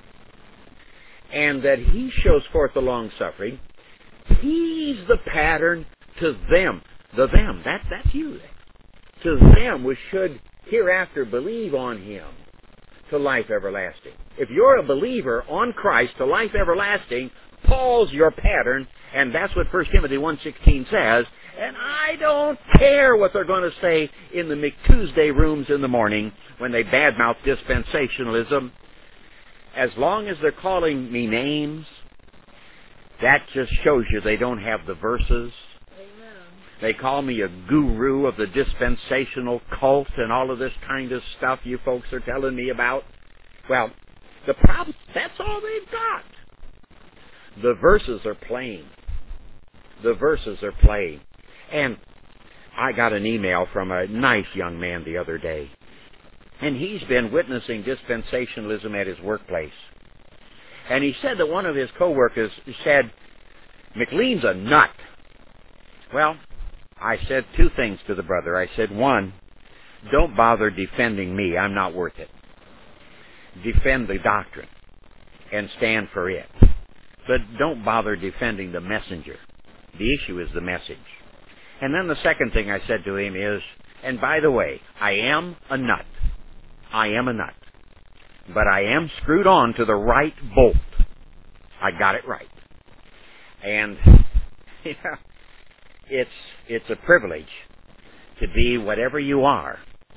And that he shows forth the long suffering, he's the pattern to them. The them, that, that's you. To them which should hereafter believe on him to life everlasting. If you're a believer on Christ to life everlasting, Paul's your pattern, and that's what First Timothy one sixteen says. And I don't care what they're going to say in the McTuesday rooms in the morning when they badmouth dispensationalism. As long as they're calling me names, that just shows you they don't have the verses. They call me a guru of the dispensational cult and all of this kind of stuff you folks are telling me about. Well, the problem, that's all they've got. The verses are plain. The verses are plain. And I got an email from a nice young man the other day. And he's been witnessing dispensationalism at his workplace. And he said that one of his coworkers said, McLean's a nut. Well, I said two things to the brother. I said, one, don't bother defending me. I'm not worth it. Defend the doctrine and stand for it. But don't bother defending the messenger. The issue is the message. And then the second thing I said to him is, and by the way, I am a nut. I am a nut. But I am screwed on to the right bolt. I got it right. And, yeah. It's it's a privilege to be whatever you are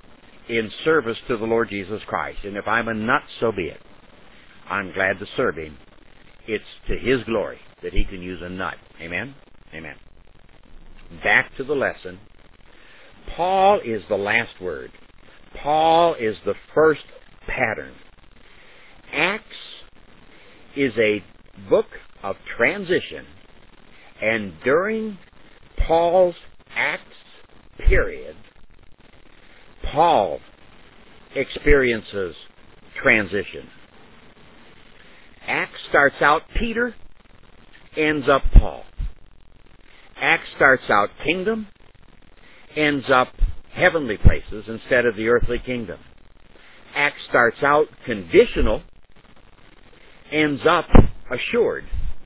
in service to the Lord Jesus Christ. And if I'm a nut, so be it. I'm glad to serve Him. It's to His glory that He can use a nut. Amen? Amen. Back to the lesson. Paul is the last word. Paul is the first pattern. Acts is a book of transition, and during Paul's Acts period, Paul experiences transition. Acts starts out Peter, ends up Paul. Acts starts out kingdom, ends up heavenly places instead of the earthly kingdom. Acts starts out conditional, ends up assured.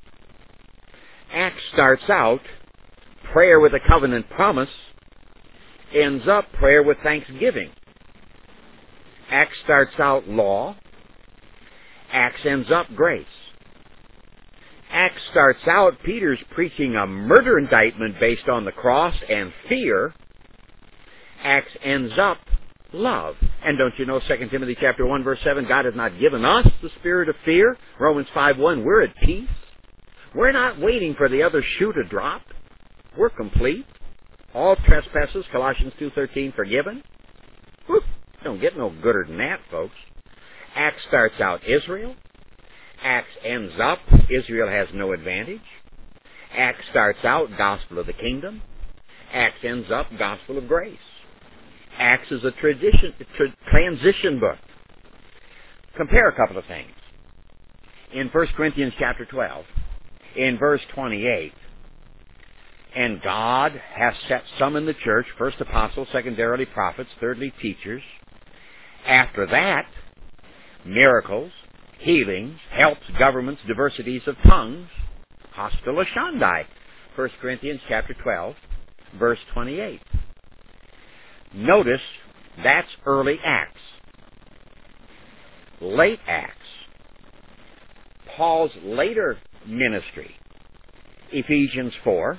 Acts starts out prayer with a covenant promise, ends up prayer with thanksgiving. Acts starts out law, Acts ends up grace. Acts starts out Peter's preaching a murder indictment based on the cross and fear. Acts ends up love. And don't you know Second Timothy chapter one verse seven, God has not given us the spirit of fear. Romans five one, we're at peace. We're not waiting for the other shoe to drop. We're complete. All trespasses, Colossians two thirteen, forgiven. Whew, don't get no gooder than that, folks. Acts starts out Israel. Acts ends up Israel has no advantage. Acts starts out gospel of the kingdom. Acts ends up gospel of grace. Acts is a tradition, tra- transition book. Compare a couple of things. In First Corinthians chapter twelve, in verse twenty-eight, and God hath set some in the church, first apostles, secondarily prophets, thirdly teachers. After that, miracles, healings, helps, governments, diversities of tongues, hostiloshandai. First Corinthians chapter twelve, verse twenty-eight. Notice that's early Acts. Late Acts. Paul's later ministry. Ephesians four,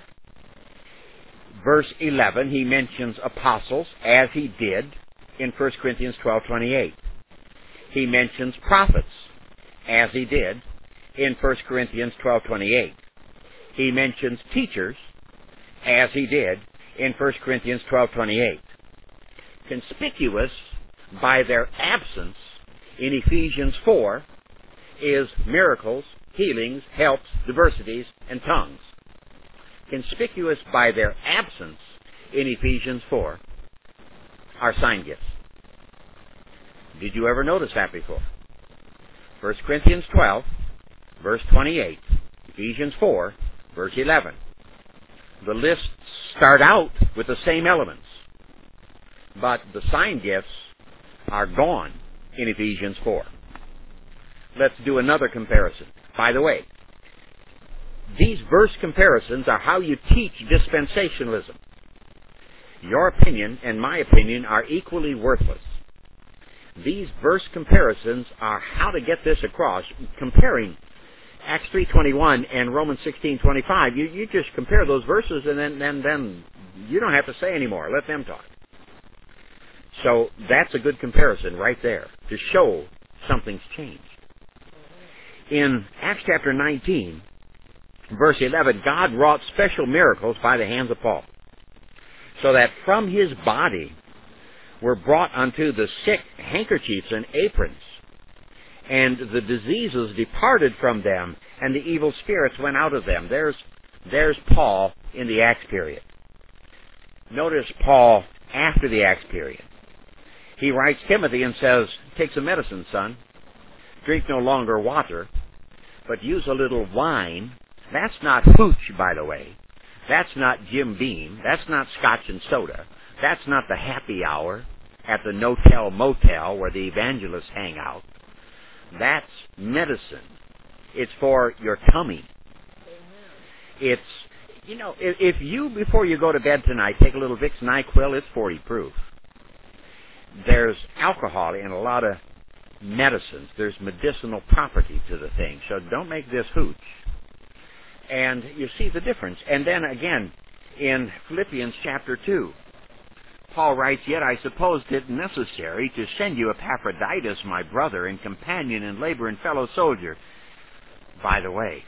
verse eleven, he mentions apostles as he did in First Corinthians twelve twenty-eight. He mentions prophets as he did in First Corinthians twelve twenty-eight. He mentions teachers as he did in First Corinthians twelve twenty-eight. Conspicuous by their absence in Ephesians four is miracles, healings, helps, diversities, and tongues. Conspicuous by their absence in Ephesians four are sign gifts. Did you ever notice that before? First Corinthians twelve, verse twenty-eight. Ephesians four, verse eleven. The lists start out with the same elements, but the sign gifts are gone in Ephesians four. Let's do another comparison. By the way, these verse comparisons are how you teach dispensationalism. Your opinion and my opinion are equally worthless. These verse comparisons are how to get this across. Comparing Acts three twenty-one and Romans sixteen twenty-five, you, you just compare those verses and then, then, then you don't have to say anymore. Let them talk. So that's a good comparison right there to show something's changed. In Acts chapter nineteen, verse eleven, God wrought special miracles by the hands of Paul, so that from his body were brought unto the sick handkerchiefs and aprons, and the diseases departed from them, and the evil spirits went out of them. There's, there's Paul in the Acts period. Notice Paul after the Acts period. He writes Timothy and says, take some medicine, son. Drink no longer water, but use a little wine. That's not hooch, by the way. That's not Jim Beam. That's not scotch and soda. That's not the happy hour at the no-tell motel where the evangelists hang out. That's medicine. It's for your tummy. It's, you know, if, if you, before you go to bed tonight, take a little Vicks NyQuil, it's forty proof. There's alcohol in a lot of medicines. There's medicinal property to the thing. So don't make this hooch. And you see the difference. And then again, in Philippians chapter two, Paul writes, "Yet I supposed it necessary to send you Epaphroditus, my brother and companion in labor and fellow soldier." By the way,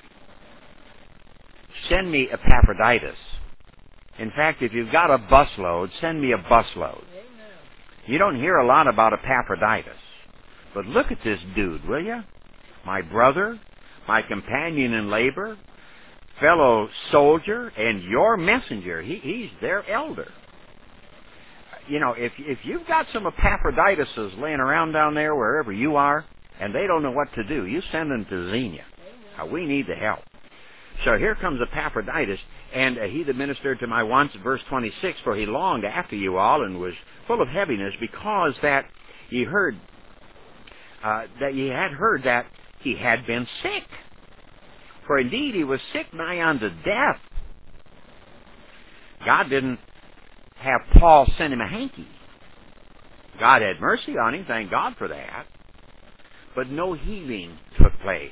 send me Epaphroditus. In fact, if you've got a busload, send me a busload. You don't hear a lot about Epaphroditus. But look at this dude, will you? My brother, my companion in labor, fellow soldier, and your messenger. He, he's their elder. You know, if if you've got some Epaphroditus laying around down there wherever you are, and they don't know what to do, you send them to Xenia. Uh, we need the help. So here comes Epaphroditus, and uh, he that ministered to my wants, verse twenty-six, for he longed after you all and was full of heaviness, because that ye heard, uh, that ye had heard that he had been sick. For indeed he was sick nigh unto death. God didn't have Paul send him a hanky. God had mercy on him, thank God for that. But no healing took place.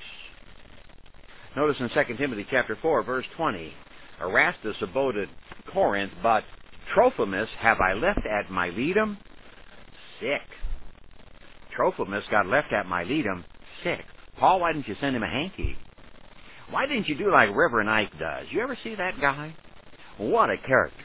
Notice in Second Timothy chapter four, verse twenty, Erastus abode at Corinth, but Trophimus have I left at Miletum sick. Trophimus got left at Miletum sick. Paul, why didn't you send him a hanky? Why didn't you do like Reverend Ike does? You ever see that guy? What a character.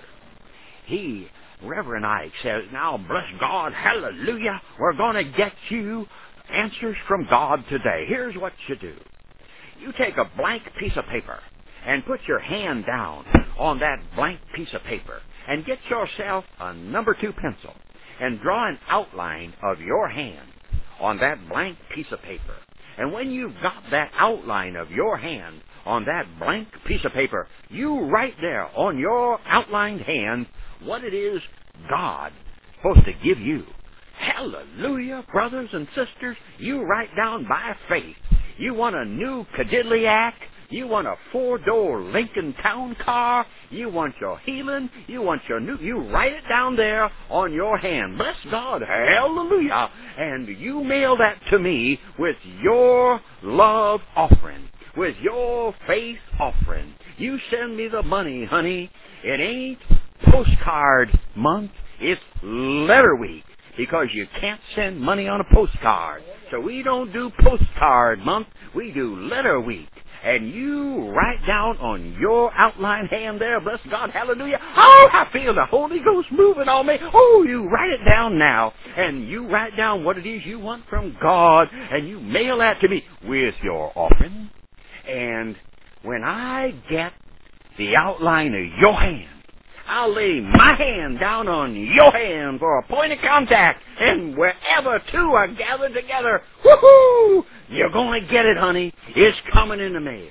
He, Reverend Ike, says, now bless God, hallelujah, we're going to get you answers from God today. Here's what you do. You take a blank piece of paper and put your hand down on that blank piece of paper and get yourself a number two pencil and draw an outline of your hand on that blank piece of paper. And when you've got that outline of your hand on that blank piece of paper, you write there on your outlined hand what it is God is supposed to give you. Hallelujah, brothers and sisters, you write down by faith. You want a new Cadillac? You want a four-door Lincoln Town Car? You want your healing? You want your new... You write it down there on your hand. Bless God. Hallelujah. And you mail that to me with your love offering, with your faith offering. You send me the money, honey. It ain't postcard month. It's letter week, because you can't send money on a postcard. So we don't do postcard month. We do letter week. And you write down on your outline hand there, bless God, hallelujah. Oh, I feel the Holy Ghost moving on me. Oh, you write it down now. And you write down what it is you want from God. And you mail that to me with your offering. And when I get the outline of your hand, I'll lay my hand down on your hand for a point of contact. And wherever two are gathered together, woohoo, you're going to get it, honey. It's coming in the mail.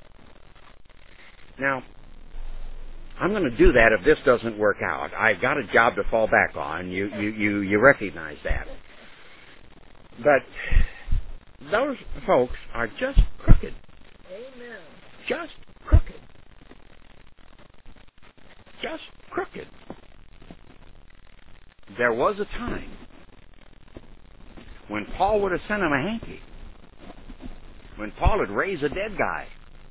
Now, I'm going to do that if this doesn't work out. I've got a job to fall back on. You, you, you, you recognize that. But those folks are just crooked. Amen. Just crooked. Just crooked. There was a time when Paul would have sent him a hanky, when Paul had raised a dead guy.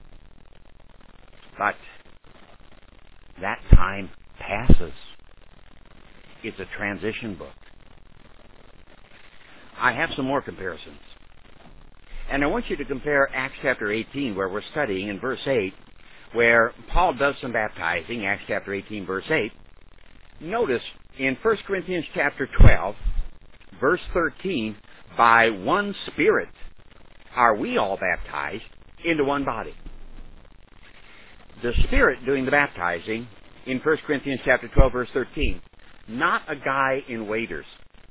But that time passes. It's a transition book. I have some more comparisons. And I want you to compare Acts chapter eighteen, where we're studying, in verse eight, where Paul does some baptizing, Acts chapter eighteen, verse eight. Notice in First Corinthians chapter twelve, verse thirteen, by one Spirit are we all baptized into one body. The Spirit doing the baptizing in First Corinthians chapter twelve, verse thirteen, not a guy in waders.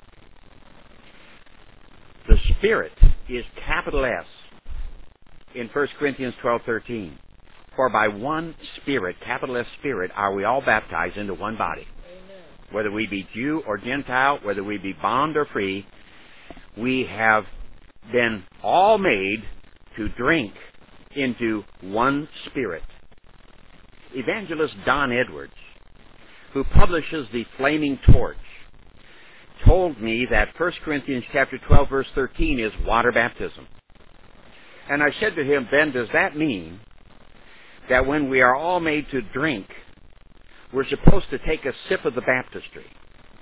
The Spirit is capital S in First Corinthians twelve, thirteen. For by one Spirit, capital S Spirit, are we all baptized into one body. Amen. Whether we be Jew or Gentile, whether we be bond or free, we have been all made to drink into one Spirit. Evangelist Don Edwards, who publishes the Flaming Torch, told me that First Corinthians chapter twelve, verse thirteen is water baptism. And I said to him, Ben, does that mean that when we are all made to drink, we're supposed to take a sip of the baptistry?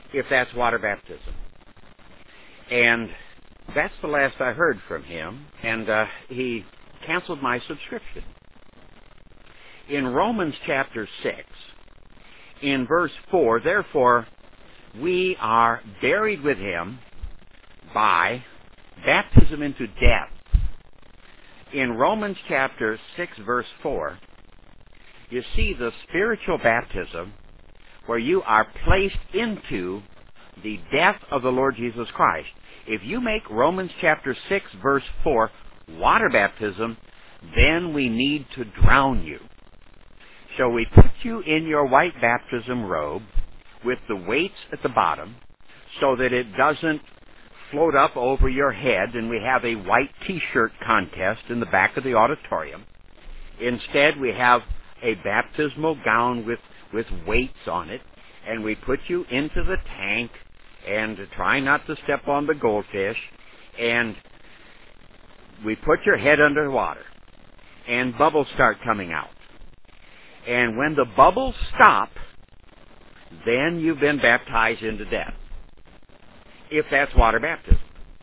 if that's water baptism. And that's the last I heard from him, and uh, he canceled my subscription. In Romans chapter six, in verse four, therefore, we are buried with him by baptism into death. In Romans chapter six, verse four, you see the spiritual baptism where you are placed into the death of the Lord Jesus Christ. If you make Romans chapter six, verse four, water baptism, then we need to drown you. So we put you in your white baptism robe with the weights at the bottom so that it doesn't float up over your head, and we have a white t-shirt contest in the back of the auditorium. Instead, we have a baptismal gown with, with weights on it, and we put you into the tank, and try not to step on the goldfish, and we put your head under water, and bubbles start coming out. And when the bubbles stop, then you've been baptized into death, if that's water baptism.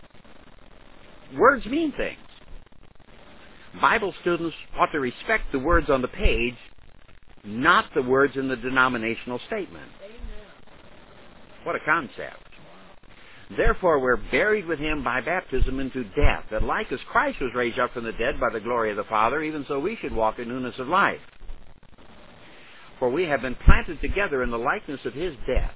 Words mean things. Bible students ought to respect the words on the page, not the words in the denominational statement. What a concept. Therefore, we're buried with him by baptism into death, that like as Christ was raised up from the dead by the glory of the Father, even so we should walk in newness of life. For we have been planted together in the likeness of his death.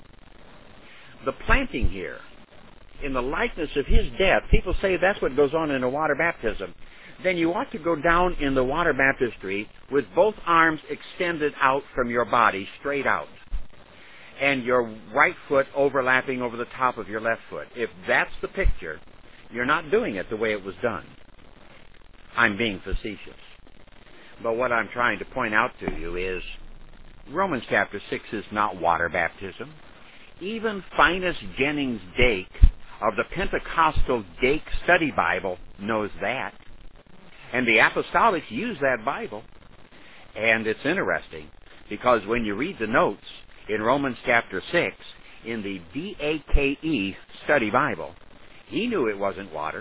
The planting here, in the likeness of his death, people say that's what goes on in a water baptism. Then you ought to go down in the water baptistry with both arms extended out from your body, straight out, and your right foot overlapping over the top of your left foot. If that's the picture, you're not doing it the way it was done. I'm being facetious. But what I'm trying to point out to you is Romans chapter six is not water baptism. Even Finus Jennings Dake of the Pentecostal Dake Study Bible knows that. And the apostolics use that Bible. And it's interesting, because when you read the notes in Romans chapter six, in the D A K E Study Bible, he knew it wasn't water.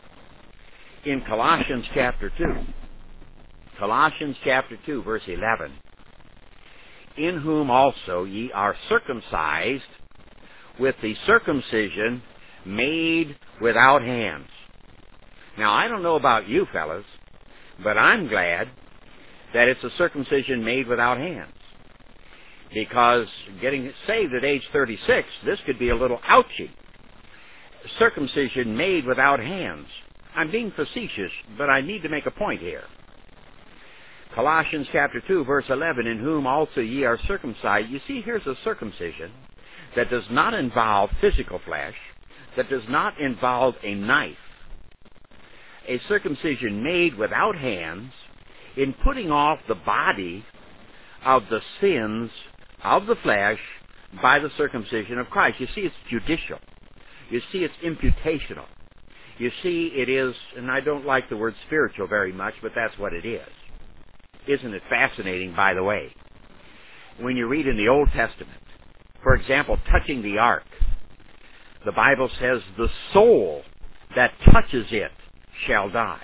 In Colossians chapter two, Colossians chapter two, verse eleven, in whom also ye are circumcised with the circumcision made without hands. Now, I don't know about you fellas, but I'm glad that it's a circumcision made without hands. Because getting saved at age thirty-six, this could be a little ouchy. Circumcision made without hands. I'm being facetious, but I need to make a point here. Colossians chapter two, verse eleven, in whom also ye are circumcised. You see, here's a circumcision that does not involve physical flesh, that does not involve a knife. A circumcision made without hands, in putting off the body of the sins of the flesh by the circumcision of Christ. You see, it's judicial. You see, it's imputational. You see, it is, and I don't like the word spiritual very much, but that's what it is. Isn't it fascinating, by the way? When you read in the Old Testament, for example, touching the ark, the Bible says, the soul that touches it shall die.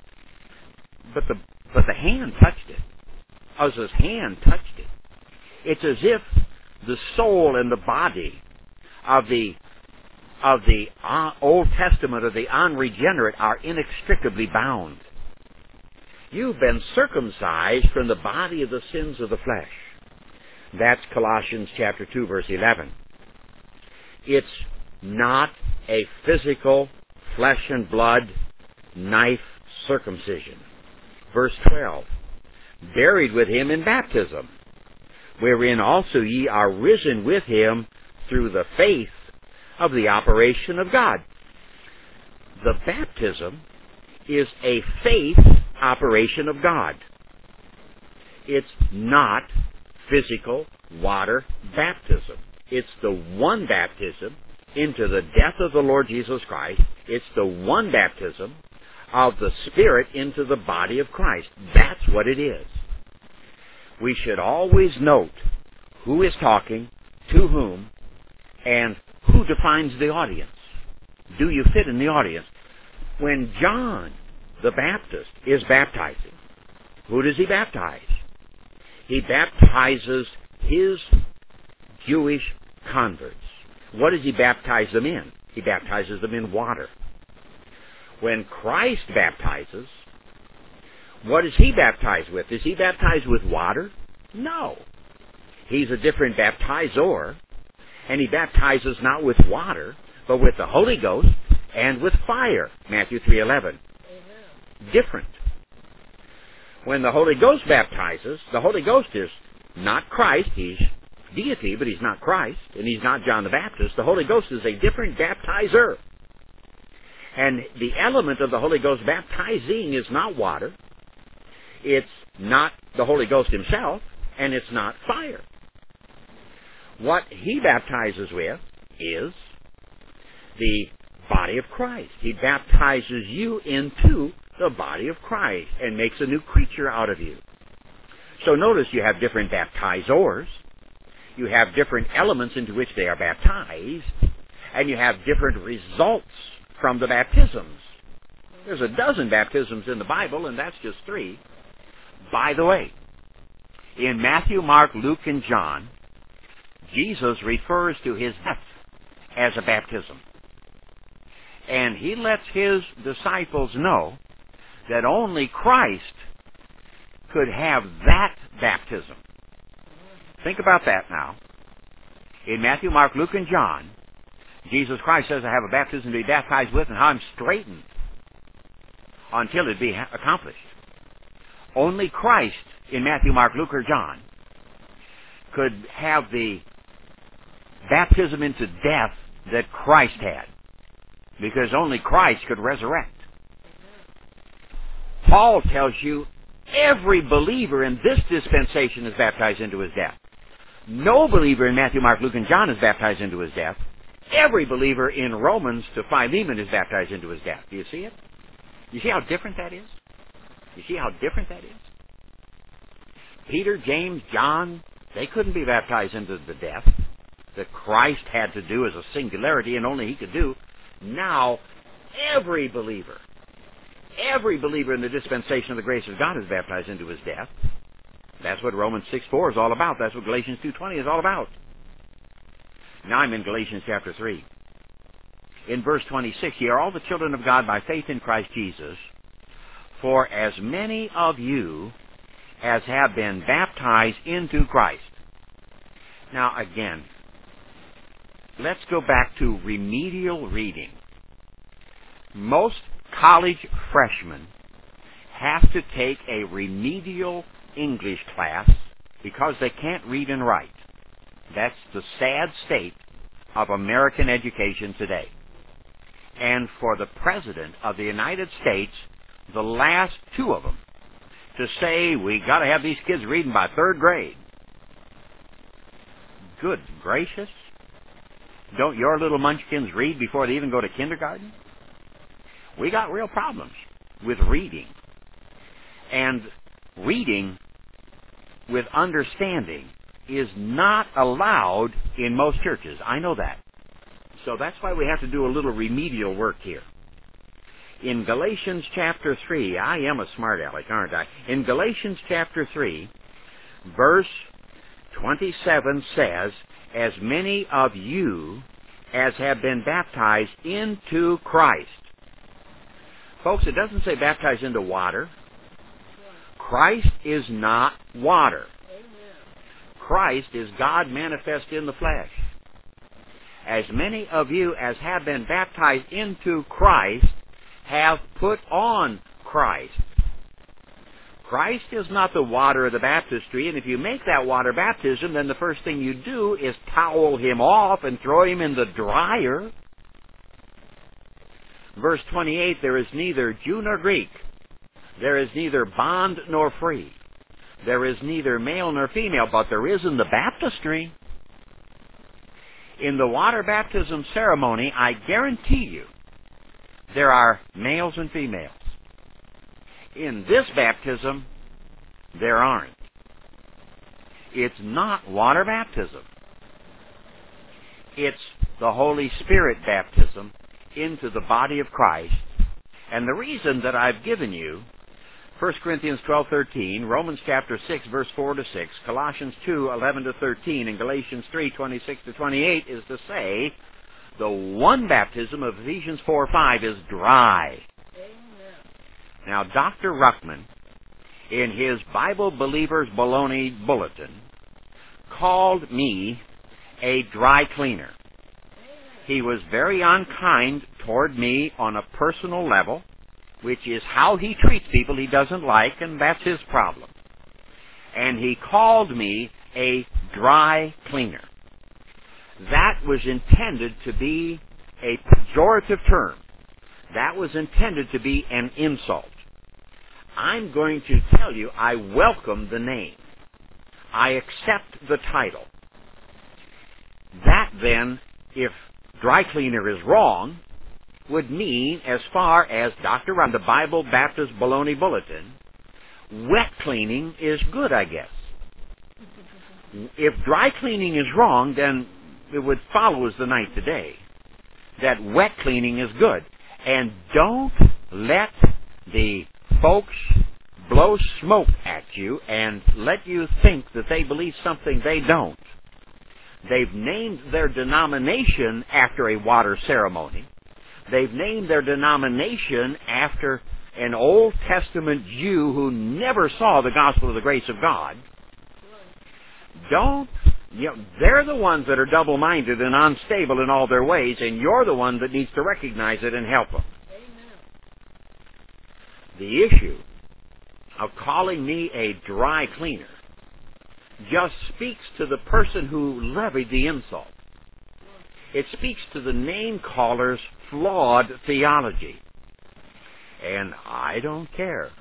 But the but the hand touched it. Uzzah's hand touched it. It's as if the soul and the body of the of the uh, Old Testament, of the unregenerate, are inextricably bound. You've been circumcised from the body of the sins of the flesh. That's Colossians chapter two, verse eleven. It's not a physical, flesh and blood, knife circumcision. Verse twelve, buried with him in baptism, wherein also ye are risen with him through the faith of the operation of God. The baptism is a faith operation of God. It's not physical water baptism. It's the one baptism into the death of the Lord Jesus Christ. It's the one baptism of the Spirit into the body of Christ. That's what it is. We should always note who is talking, to whom, And who defines the audience? Do you fit in the audience? When John the Baptist is baptizing, who does he baptize? He baptizes his Jewish converts. What does he baptize them in? He baptizes them in water. When Christ baptizes, what does he baptize with? Is he baptized with water? No. He's a different baptizer, and he baptizes not with water, but with the Holy Ghost and with fire. Matthew three eleven. Amen. Different. When the Holy Ghost baptizes, the Holy Ghost is not Christ. He's deity, but he's not Christ, and he's not John the Baptist. The Holy Ghost is a different baptizer. And the element of the Holy Ghost baptizing is not water, it's not the Holy Ghost himself, and it's not fire. What he baptizes with is the body of Christ. He baptizes you into the body of Christ and makes a new creature out of you. So notice you have different baptizers, you have different elements into which they are baptized, and you have different results from the baptisms. There's a dozen baptisms in the Bible, and that's just three. By the way, in Matthew, Mark, Luke, and John, Jesus refers to his death as a baptism. And he lets his disciples know that only Christ could have that baptism. Think about that now. In Matthew, Mark, Luke, and John, Jesus Christ says, I have a baptism to be baptized with, and how I'm straitened until it be accomplished. Only Christ, in Matthew, Mark, Luke, or John, could have the baptism into death that Christ had, because only Christ could resurrect. Paul tells you every believer in this dispensation is baptized into his death. No believer in Matthew, Mark, Luke, and John is baptized into his death. Every believer in Romans to Philemon is baptized into his death. Do you see it? You see how different that is? You see how different that is? Peter, James, John, they couldn't be baptized into the death that Christ had to do as a singularity and only he could do. Now, every believer, every believer in the dispensation of the grace of God is baptized into his death. That's what Romans six four is all about. That's what Galatians two twenty is all about. Now I'm in Galatians chapter three. In verse twenty-six, ye are all the children of God by faith in Christ Jesus, for as many of you as have been baptized into Christ. Now again, let's go back to remedial reading. Most college freshmen have to take a remedial English class because they can't read and write. That's the sad state of American education today. And for the President of the United States, the last two of them, to say we got to have these kids reading by third grade. Good gracious. Don't your little munchkins read before they even go to kindergarten? We got real problems with reading. And reading with understanding is not allowed in most churches. I know that. So that's why we have to do a little remedial work here. In Galatians chapter three, I am a smart aleck, aren't I? In Galatians chapter three, verse twenty-seven says, as many of you as have been baptized into Christ. Folks, it doesn't say baptized into water. Christ is not water. Christ is God manifest in the flesh. As many of you as have been baptized into Christ have put on Christ. Christ is not the water of the baptistry, and if you make that water baptism, then the first thing you do is towel him off and throw him in the dryer. Verse twenty-eight, there is neither Jew nor Greek. There is neither bond nor free. There is neither male nor female, but there is in the baptistry. In the water baptism ceremony, I guarantee you, there are males and females. In this baptism, there aren't. It's not water baptism. It's the Holy Spirit baptism into the body of Christ. And the reason that I've given you First Corinthians twelve thirteen, Romans chapter six, verse four to six, Colossians two eleven to thirteen, and Galatians three twenty-six to twenty-eight is to say the one baptism of Ephesians four five is dry. Amen. Now, Doctor Ruckman, in his Bible Believers Baloney Bulletin, called me a dry cleaner. He was very unkind toward me on a personal level, which is how he treats people he doesn't like, and that's his problem. And he called me a dry cleaner. That was intended to be a pejorative term. That was intended to be an insult. I'm going to tell you, I welcome the name. I accept the title. That then, if dry cleaner is wrong, would mean, as far as Doctor Ron, the Bible Baptist Baloney Bulletin, wet cleaning is good, I guess. If dry cleaning is wrong, then it would follow as the night today that wet cleaning is good. And don't let the folks blow smoke at you and let you think that they believe something they don't. They've named their denomination after a water ceremony. They've named their denomination after an Old Testament Jew who never saw the gospel of the grace of God. Don't, you know, they're the ones that are double-minded and unstable in all their ways, and you're the one that needs to recognize it and help them. The issue of calling me a dry cleaner just speaks to the person who levied the insult. It speaks to the name caller's flawed theology. And I don't care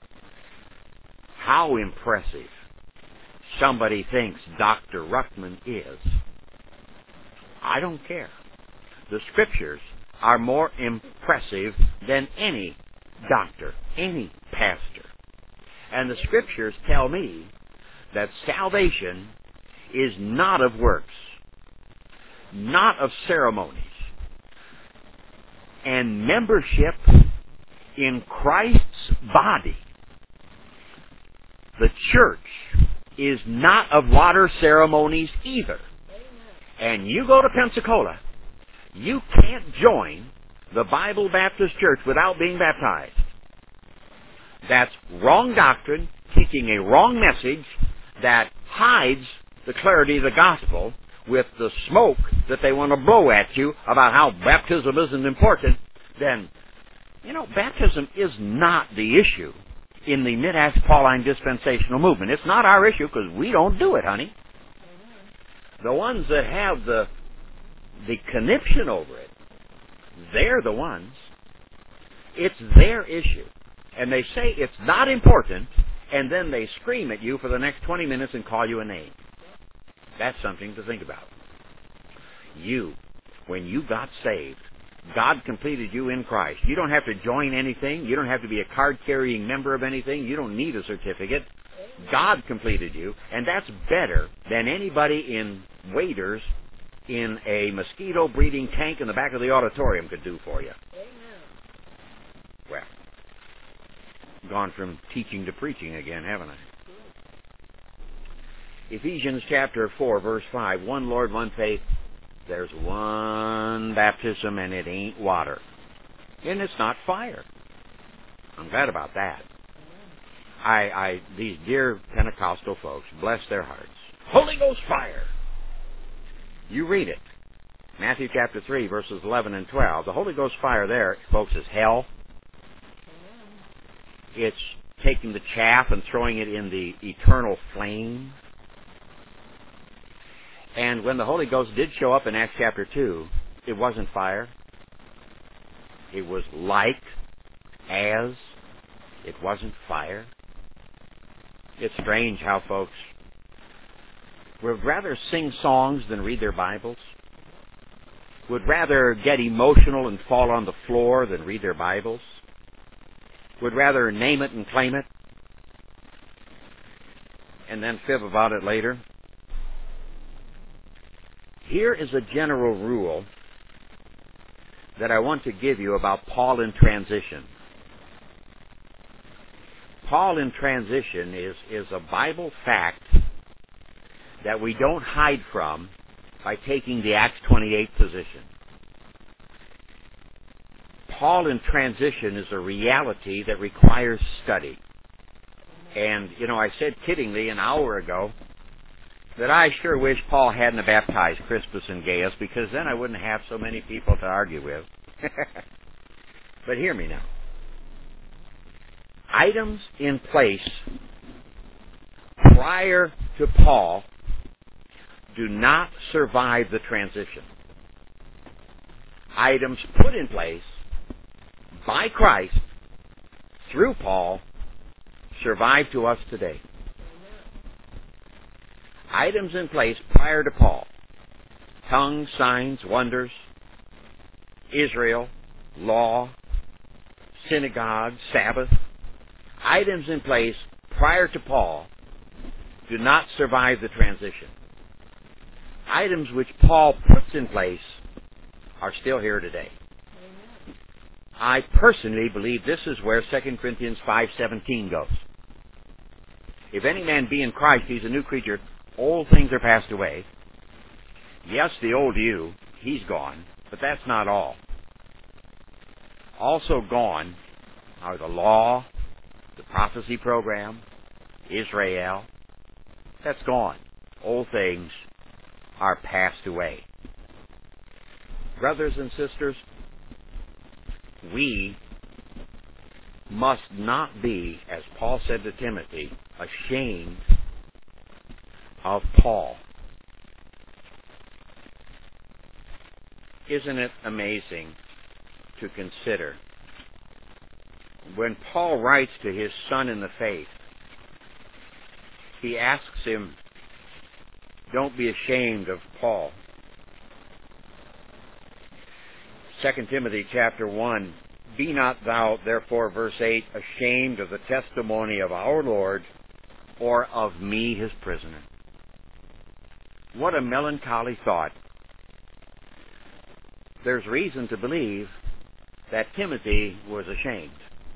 how impressive somebody thinks Doctor Ruckman is. I don't care. The Scriptures are more impressive than any doctor, any pastor. And the Scriptures tell me that salvation is not of works, not of ceremonies, and membership in Christ's body. The church is not of water ceremonies either. And you go to Pensacola, you can't join the Bible Baptist Church without being baptized. That's wrong doctrine, teaching a wrong message that hides the clarity of the gospel with the smoke that they want to blow at you about how baptism isn't important. Then, you know, baptism is not the issue in the Mid-Acts Pauline dispensational movement. It's not our issue because we don't do it, honey. The ones that have the the conniption over it, they're the ones. It's their issue. And they say it's not important, and then they scream at you for the next twenty minutes and call you a name. That's something to think about. You, when you got saved, God completed you in Christ. You don't have to join anything. You don't have to be a card-carrying member of anything. You don't need a certificate. God completed you, and that's better than anybody in waiters in a mosquito-breeding tank in the back of the auditorium could do for you. Well, gone from teaching to preaching again, haven't I? Ephesians chapter four, verse five, one Lord, one faith. There's one baptism, and it ain't water. And it's not fire. I'm glad about that. I, I, these dear Pentecostal folks, bless their hearts. Holy Ghost fire! You read it. Matthew chapter three, verses eleven and twelve. The Holy Ghost fire there, folks, is hell. It's taking the chaff and throwing it in the eternal flame. And when the Holy Ghost did show up in Acts chapter two, it wasn't fire. It was like as. It wasn't fire. It's strange how folks would rather sing songs than read their Bibles, would rather get emotional and fall on the floor than read their Bibles, would rather name it and claim it, and then fib about it later. Here is a general rule that I want to give you about Paul in transition. Paul in transition is, is a Bible fact that we don't hide from by taking the Acts twenty-eight position. Paul in transition is a reality that requires study. And, you know, I said kiddingly an hour ago that I sure wish Paul hadn't baptized Crispus and Gaius, because then I wouldn't have so many people to argue with. But hear me now. Items in place prior to Paul do not survive the transition. Items put in place by Christ through Paul survive to us today. Items in place prior to Paul: tongues, signs, wonders, Israel, law, synagogue, Sabbath. Items in place prior to Paul do not survive the transition. Items which Paul puts in place are still here today. I personally believe this is where Second Corinthians five seventeen goes. If any man be in Christ, he's a new creature. Old things are passed away. Yes, the old you, he's gone, but that's not all. Also gone are the law, the prophecy program, Israel. That's gone. Old things are passed away. Brothers and sisters, we must not be, as Paul said to Timothy, ashamed of Paul. Isn't it amazing to consider when Paul writes to his son in the faith, he asks him, don't be ashamed of Paul. Second Timothy chapter one, be not thou, therefore, verse eight, ashamed of the testimony of our Lord, or of me, his prisoner. What a melancholy thought. There's reason to believe that Timothy was ashamed.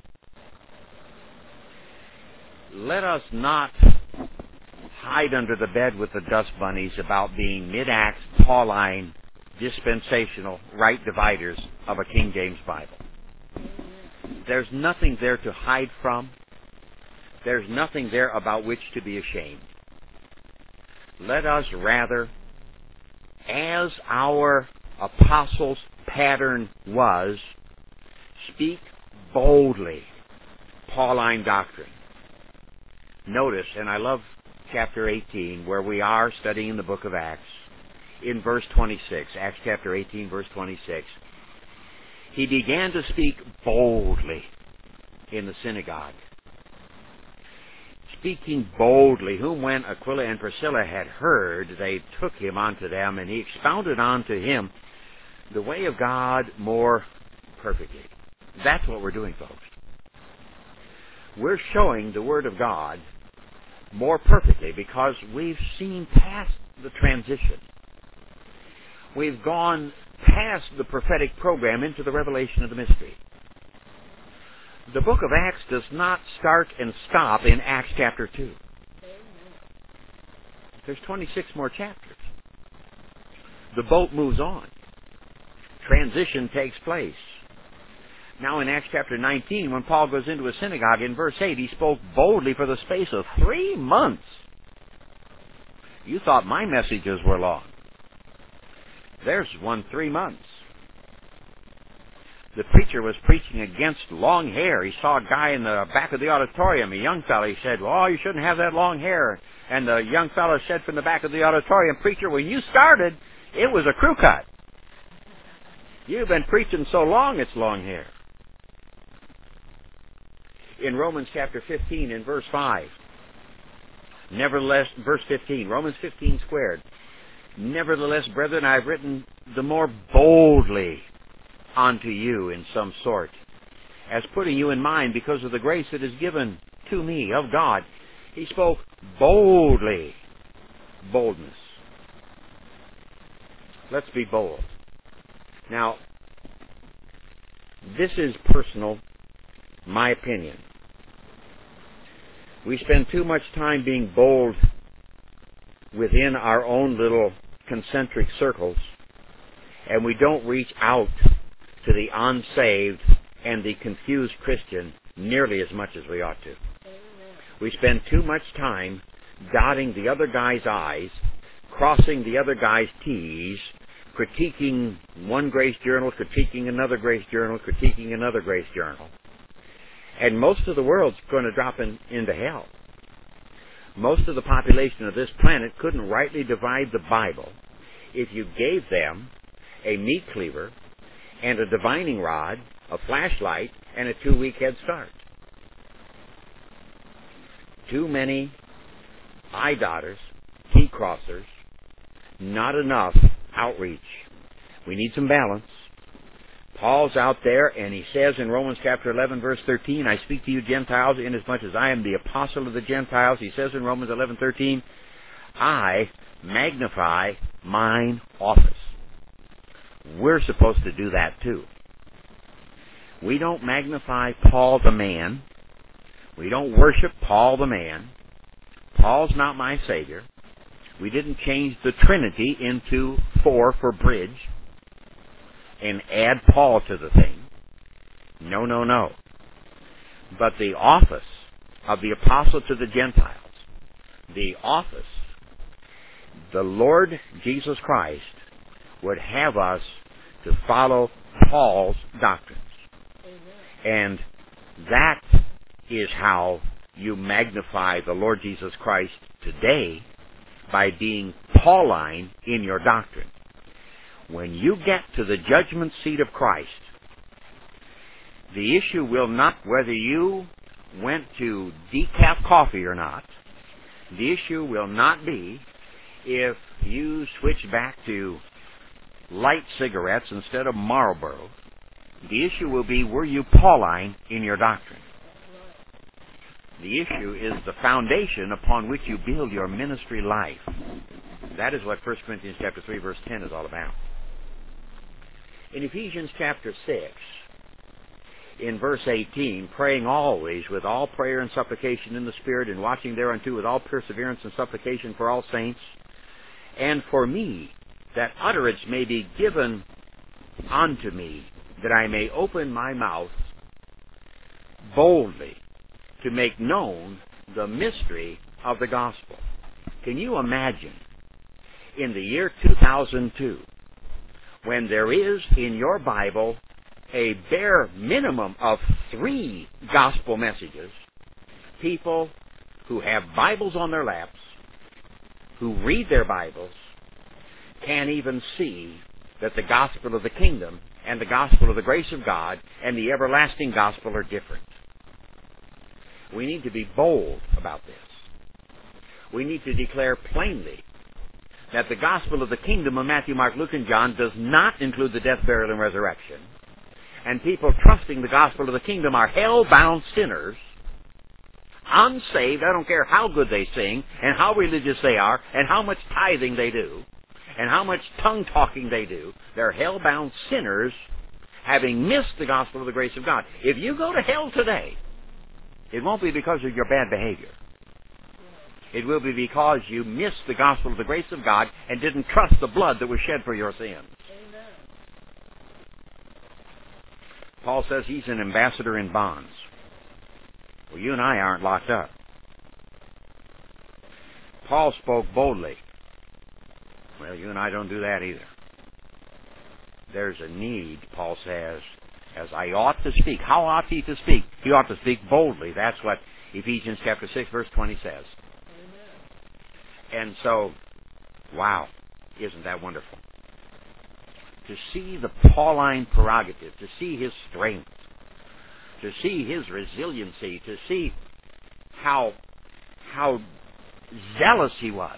Let us not hide under the bed with the dust bunnies about being mid-Acts, Pauline, dispensational, right dividers of a King James Bible. There's nothing there to hide from. There's nothing there about which to be ashamed. Let us rather, as our apostles' pattern was, speak boldly Pauline doctrine. Notice, and I love chapter eighteen, where we are studying the book of Acts, in verse twenty-six, Acts chapter eighteen, verse twenty-six. He began to speak boldly in the synagogue. Speaking boldly, whom when Aquila and Priscilla had heard, they took him unto them, and he expounded unto him the way of God more perfectly. That's what we're doing, folks. We're showing the Word of God more perfectly because we've seen past the transition. We've gone past the prophetic program into the revelation of the mystery. The book of Acts does not start and stop in Acts chapter two. There's twenty-six more chapters. The boat moves on. Transition takes place. Now in Acts chapter nineteen, when Paul goes into a synagogue, in verse eight, he spoke boldly for the space of three months. You thought my messages were long. There's one three months. The preacher was preaching against long hair. He saw a guy in the back of the auditorium, a young fellow. He said, well, you shouldn't have that long hair. And the young fellow said from the back of the auditorium, preacher, when you started, it was a crew cut. You've been preaching so long, it's long hair. In Romans chapter fifteen, in verse five, nevertheless, verse fifteen, Romans fifteen squared, nevertheless, brethren, I have written the more boldly unto you in some sort, as putting you in mind because of the grace that is given to me of God. He spoke boldly. Boldness. Let's be bold. Now, this is personal, my opinion. We spend too much time being bold within our own little concentric circles, and we don't reach out to the unsaved and the confused Christian nearly as much as we ought to. We spend too much time dotting the other guy's I's, crossing the other guy's T's, critiquing one Grace Journal, critiquing another Grace Journal, critiquing another Grace Journal. And most of the world's going to drop in, into hell. Most of the population of this planet couldn't rightly divide the Bible if you gave them a meat cleaver and a divining rod, a flashlight, and a two-week head start. Too many eye-dotters, T-crossers, not enough outreach. We need some balance. Paul's out there, and he says in Romans chapter eleven, verse thirteen, I speak to you Gentiles inasmuch as I am the apostle of the Gentiles. He says in Romans eleven thirteen, I magnify mine office. We're supposed to do that too. We don't magnify Paul the man. We don't worship Paul the man. Paul's not my Savior. We didn't change the Trinity into four for bridge and add Paul to the thing. No, no, no. But the office of the apostle to the Gentiles, the office, the Lord Jesus Christ would have us to follow Paul's doctrines. And that is how you magnify the Lord Jesus Christ today, by being Pauline in your doctrine. When you get to the judgment seat of Christ, the issue will not whether you went to decaf coffee or not. The issue will not be if you switch back to light cigarettes instead of Marlboro. The issue will be, were you Pauline in your doctrine? The issue is the foundation upon which you build your ministry life. That is what First Corinthians chapter three, verse ten is all about. In Ephesians chapter six, in verse eighteen, praying always with all prayer and supplication in the Spirit, and watching thereunto with all perseverance and supplication for all saints, and for me, that utterance may be given unto me, that I may open my mouth boldly to make known the mystery of the gospel. Can you imagine, in the year two thousand two, when there is in your Bible a bare minimum of three gospel messages, people who have Bibles on their laps, who read their Bibles, can't even see that the gospel of the kingdom and the gospel of the grace of God and the everlasting gospel are different? We need to be bold about this. We need to declare plainly that the gospel of the kingdom of Matthew, Mark, Luke, and John does not include the death, burial, and resurrection. And people trusting the gospel of the kingdom are hell-bound sinners, unsaved. I don't care how good they sing, and how religious they are, and how much tithing they do, and how much tongue-talking they do. They're hell-bound sinners having missed the gospel of the grace of God. If you go to hell today, it won't be because of your bad behavior. It will be because you missed the gospel of the grace of God and didn't trust the blood that was shed for your sins. Amen. Paul says he's an ambassador in bonds. Well, you and I aren't locked up. Paul spoke boldly. Well, you and I don't do that either. There's a need, Paul says, as I ought to speak. How ought he to speak? He ought to speak boldly. That's what Ephesians chapter six, verse twenty says. Amen. And so, wow, isn't that wonderful? To see the Pauline prerogative, to see his strength, to see his resiliency, to see how, how zealous he was.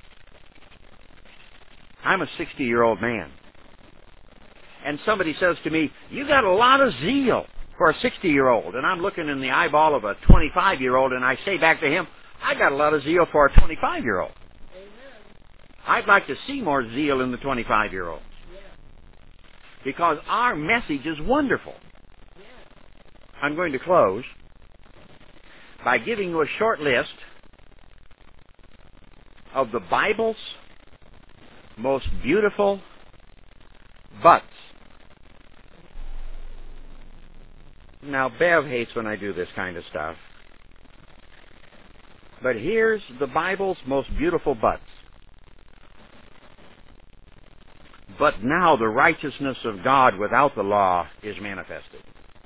I'm a sixty-year-old man. And somebody says to me, you got a lot of zeal for a sixty-year-old. And I'm looking in the eyeball of a twenty-five-year-old, and I say back to him, I got a lot of zeal for a twenty-five-year-old. Amen. I'd like to see more zeal in the twenty-five-year-olds. because our message is wonderful. I'm going to close by giving you a short list of the Bible's most beautiful buts. Now, Bev hates when I do this kind of stuff. But here's the Bible's most beautiful buts. But now the righteousness of God without the law is manifested.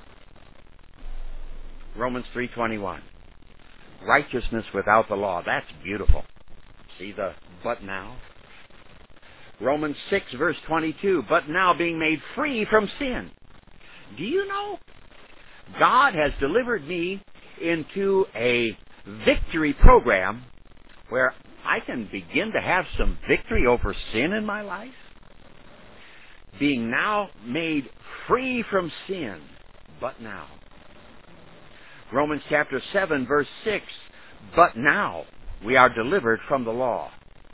Romans three twenty-one. Righteousness without the law. That's beautiful. See the but now? Romans six verse twenty-two. But now being made free from sin. Do you know? God has delivered me into a victory program where I can begin to have some victory over sin in my life. Being now made free from sin, but now. Romans chapter seven verse six, but now we are delivered from the law.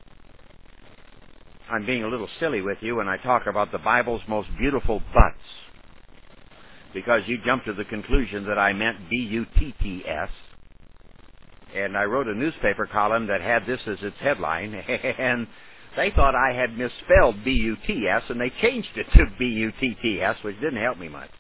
I'm being a little silly with you when I talk about the Bible's most beautiful buts, because you jumped to the conclusion that I meant B U T T S. And I wrote a newspaper column that had this as its headline, and they thought I had misspelled B U T S, and they changed it to B U T T S, which didn't help me much.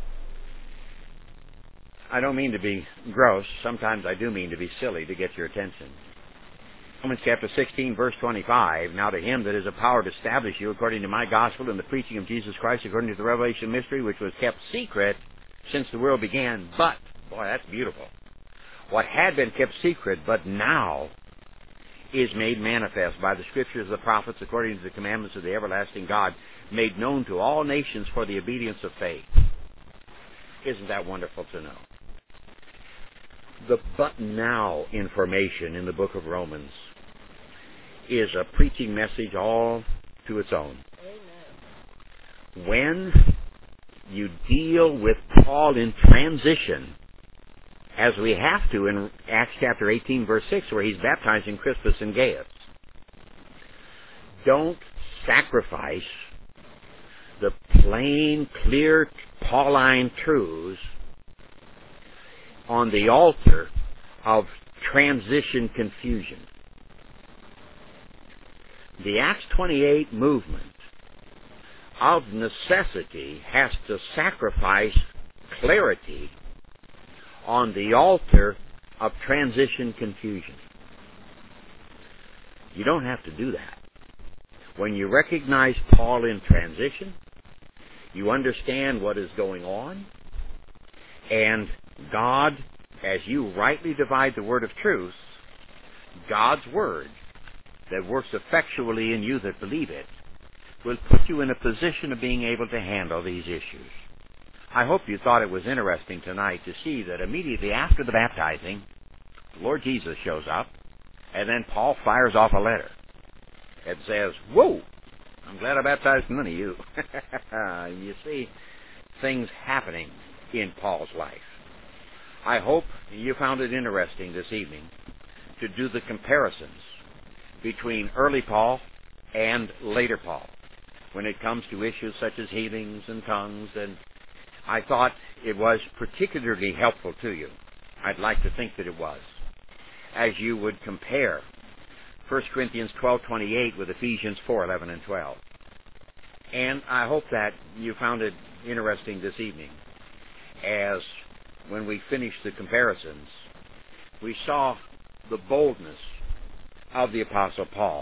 I don't mean to be gross. Sometimes I do mean to be silly to get your attention. Romans chapter sixteen, verse twenty-five, now to him that is a power to establish you according to my gospel and the preaching of Jesus Christ according to the revelation mystery which was kept secret since the world began. But, boy, that's beautiful. What had been kept secret, but now is made manifest by the scriptures of the prophets according to the commandments of the everlasting God, made known to all nations for the obedience of faith. Isn't that wonderful to know? The but now information in the book of Romans is a preaching message all to its own. Amen. When you deal with Paul in transition, as we have to in Acts chapter eighteen, verse six, where he's baptizing Crispus and Gaius, don't sacrifice the plain, clear, Pauline truths on the altar of transition confusion. The Acts twenty-eight movement of necessity has to sacrifice clarity on the altar of transition confusion. You don't have to do that. When you recognize Paul in transition, you understand what is going on, and God, as you rightly divide the word of truth, God's word that works effectually in you that believe it, will put you in a position of being able to handle these issues. I hope you thought it was interesting tonight to see that immediately after the baptizing, the Lord Jesus shows up, and then Paul fires off a letter. It says, whoa, I'm glad I baptized none of you. You see things happening in Paul's life. I hope you found it interesting this evening to do the comparisons between early Paul and later Paul when it comes to issues such as healings and tongues, and I thought it was particularly helpful to you. I'd like to think that it was, as you would compare First Corinthians twelve twenty-eight with Ephesians four eleven and twelve. And I hope that you found it interesting this evening, as when we finished the comparisons, we saw the boldness of the Apostle Paul.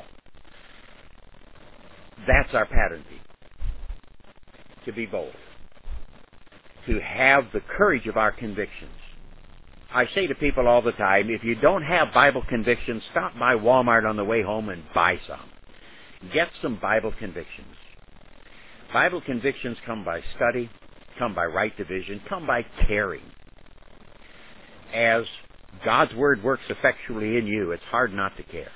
That's our pattern, to be bold, to have the courage of our convictions. I say to people all the time, if you don't have Bible convictions, stop by Walmart on the way home and buy some. Get some Bible convictions. Bible convictions come by study, come by right division, come by caring. As God's Word works effectually in you, it's hard not to care.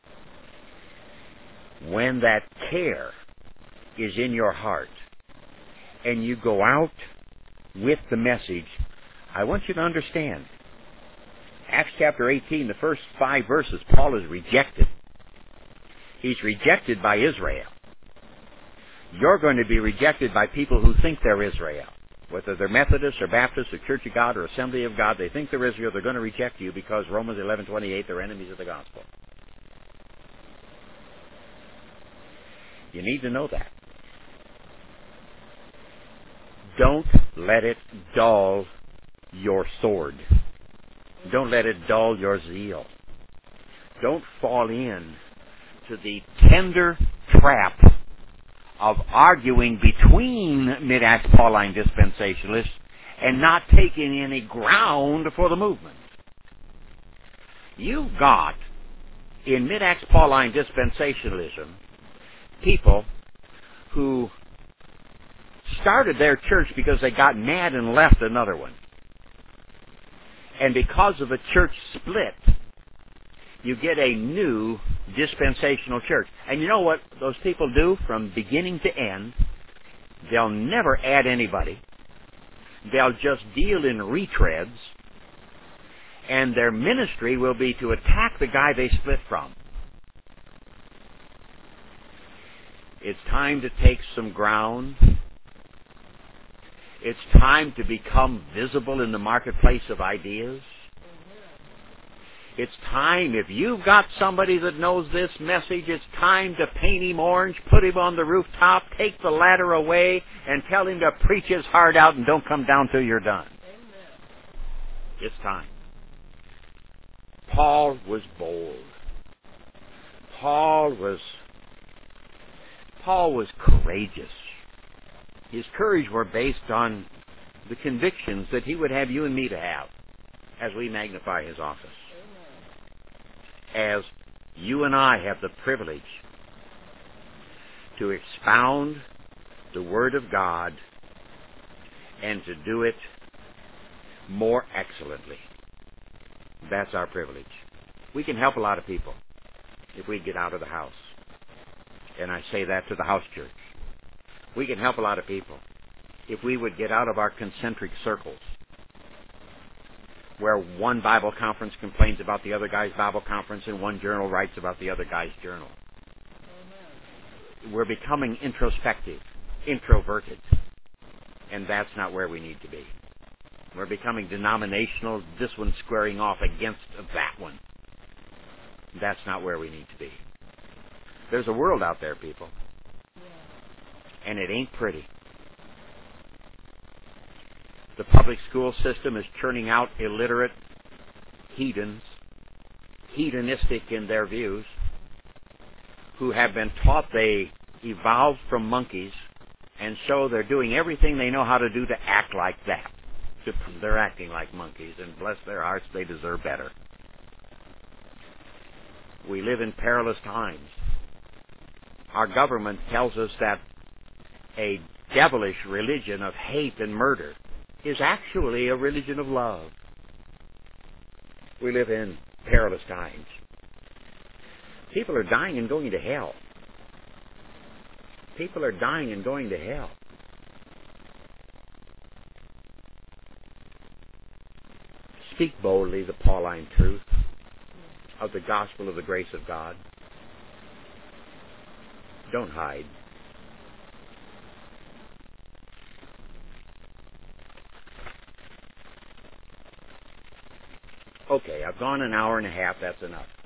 When that care is in your heart and you go out with the message, I want you to understand, Acts chapter eighteen, the first five verses, Paul is rejected. He's rejected by Israel. you're going to be rejected by people who think they're Israel. Whether they're Methodists or Baptists or Church of God or Assembly of God, they think they're Israel. They're going to reject you because Romans eleven twenty-eight, they're enemies of the gospel. You need to know that. Don't let it dull your sword. Don't let it dull your zeal. Don't fall in to the tender trap of arguing between Mid-Acts Pauline dispensationalists and not taking any ground for the movement. You've got, in Mid-Acts Pauline dispensationalism, people who started their church because they got mad and left another one. And because of a church split, you get a new dispensational church. And you know what those people do from beginning to end? They'll never add anybody. They'll just deal in retreads. And their ministry will be to attack the guy they split from. It's time to take some ground. It's time to become visible in the marketplace of ideas. It's time, if you've got somebody that knows this message, it's time to paint him orange, put him on the rooftop, take the ladder away, and tell him to preach his heart out and don't come down till you're done. Amen. It's time. Paul was bold. Paul was Paul was courageous. His courage were based on the convictions that he would have you and me to have as we magnify his office. As you and I have the privilege to expound the Word of God and to do it more excellently. That's our privilege. We can help a lot of people if we get out of the house. And I say that to the house church. We can help a lot of people if we would get out of our concentric circles where one Bible conference complains about the other guy's Bible conference and one journal writes about the other guy's journal. Amen. We're becoming introspective, introverted, and that's not where we need to be. We're becoming denominational, this one squaring off against that one. That's not where we need to be. There's a world out there, people. And it ain't pretty. The public school system is churning out illiterate heathens, hedonistic in their views, who have been taught they evolved from monkeys, and so they're doing everything they know how to do to act like that. They're acting like monkeys, and bless their hearts, they deserve better. We live in perilous times. Our government tells us that a devilish religion of hate and murder is actually a religion of love. We live in perilous times. People are dying and going to hell. People are dying and going to hell. Speak boldly the Pauline truth of the gospel of the grace of God. Don't hide. Okay, I've gone an hour and a half. That's enough.